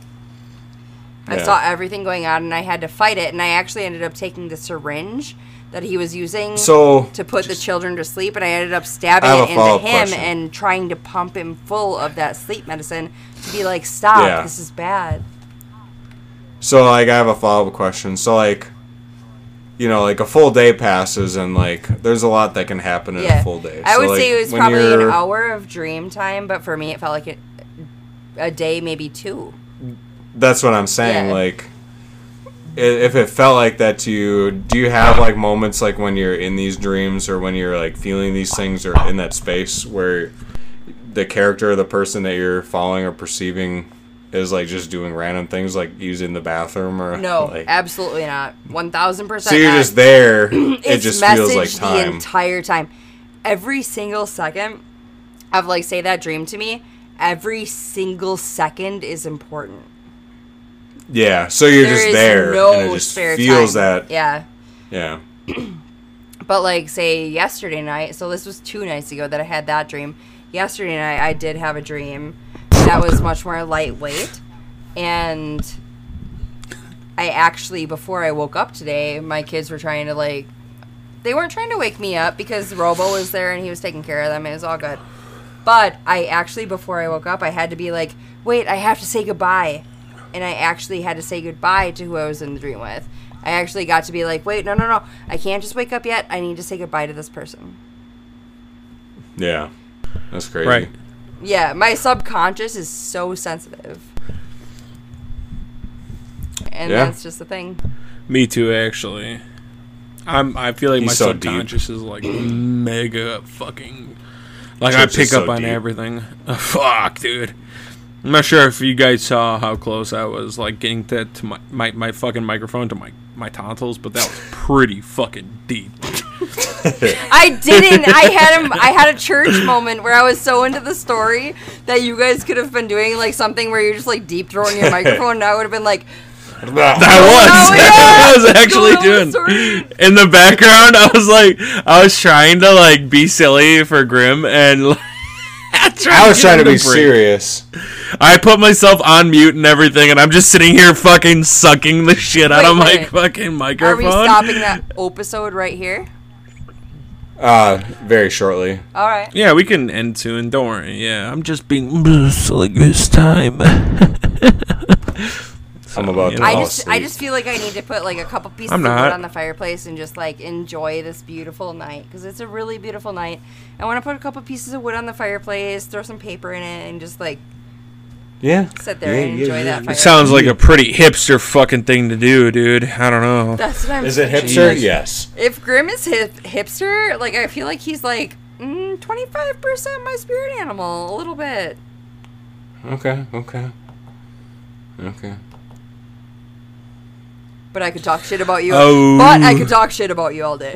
I Yeah. saw everything going on, and I had to fight it. And I actually ended up taking the syringe that he was using so to put the children to sleep, and I ended up stabbing I have it a into follow-up him question. and trying to pump him full of that sleep medicine to be like, stop, Yeah. this is bad. so like I have a follow up question. So like you know, like a full day passes and like there's a lot that can happen in Yeah, a full day. I So, would like, say it was when probably an you're- hour of dream time, but for me, it felt like a, a day, maybe two. That's what I'm saying. Yeah. Like, i- if it felt like that to you, do you have like moments like when you're in these dreams or when you're like feeling these things or in that space where the character or the person that you're following or perceiving is like just doing random things like using the bathroom or No, like, absolutely not. One thousand percent. so you're not. just there. it It's just feels like messaged the time. entire time. Every single second of like say that dream to me. Every single second is important. Yeah, so you're There just is there, no and it just spare feels time. that. Yeah. Yeah. But like say yesterday night, so this was two nights ago that I had that dream. Yesterday night I did have a dream that was much more lightweight, and I actually before I woke up today, my kids were trying to like they weren't trying to wake me up because Robo was there and he was taking care of them. It was all good. But I actually before I woke up I had to be like, wait, I have to say goodbye. And I actually had to say goodbye to who I was in the dream with. I actually got to be like, wait, no, no, no. I can't just wake up yet. I need to say goodbye to this person. Yeah. That's crazy. Right. Yeah, my subconscious is so sensitive. And Yeah. that's just the thing. Me too, actually. I'm. I feel like He's my so deep. subconscious is like mega fucking. Like Church I pick is so up on deep. everything. Fuck, dude. I'm not sure if you guys saw how close I was, like getting that to my, my my fucking microphone to my my tonsils, but that was pretty fucking deep. I didn't. I had a, I had a church moment where I was so into the story that you guys could have been doing like something where you're just like deep throwing your microphone, and I would have been like, I was. yeah. I was actually Going on doing. with the story. In the background, I was like, I was trying to like be silly for Grim and. Like, I was trying to be break. serious. I put myself on mute and everything, and I'm just sitting here fucking sucking the shit out Wait, of my wait. fucking Are microphone. we stopping that episode right here? Uh, very shortly. All right. Yeah, we can end soon. Don't worry. Yeah, I'm just being like this time. I'm about you to know. I fall just I asleep. just feel like I need to put like a couple pieces I'm of not. wood on the fireplace and just like enjoy this beautiful night because it's a really beautiful night. I want to put a couple pieces of wood on the fireplace, throw some paper in it, and just like Yeah. sit there Yeah, and yeah, enjoy yeah. that fire. It sounds like a pretty hipster fucking thing to do, dude. I don't know. That's what I'm Is it thinking. hipster? Yes. If Grim is hip, hipster, like I feel like he's like mm, twenty-five percent my spirit animal, a little bit. Okay. Okay. Okay. But I could talk shit about you. Oh. But I could talk shit about you all day.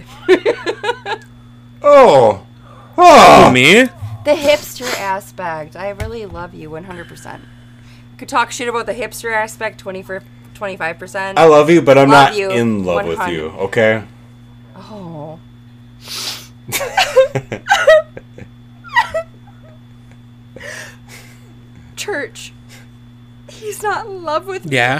Oh. Oh, Oh. me? The hipster aspect. I really love you one hundred percent. Could talk shit about the hipster aspect twenty-five percent. I love you, but I'm Love not you. in love one with hundred. you. Okay. Oh. Church. He's not in love with me. Yeah.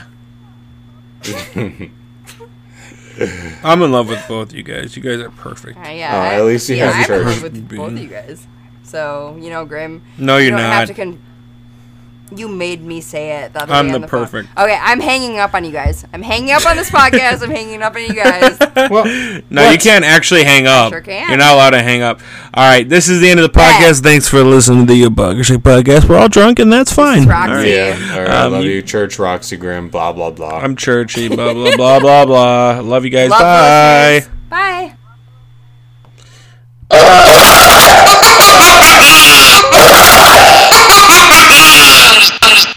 I'm in love with both you guys. You guys are perfect. Uh, yeah, Oh, I- at least he yeah, has I'm in church. love with both of you guys. So, you know, Grim. No, you you're don't not. Have to con- You made me say it the other I'm day on the the phone. perfect. Okay, I'm hanging up on you guys. I'm hanging up on this podcast. I'm hanging up on you guys. Well, No, what? you can't actually hang up. Sure can. You're not allowed to hang up. All right, this is the end of the Yeah. podcast. Thanks for listening to the Bugger Shake podcast. We're all drunk, and that's fine. Roxy. All right. Yeah. All right. I Um, love you- you, Church Roxy Grimm. Blah blah blah. I'm churchy. Blah blah blah blah blah. Love you guys. Love Bye. listeners.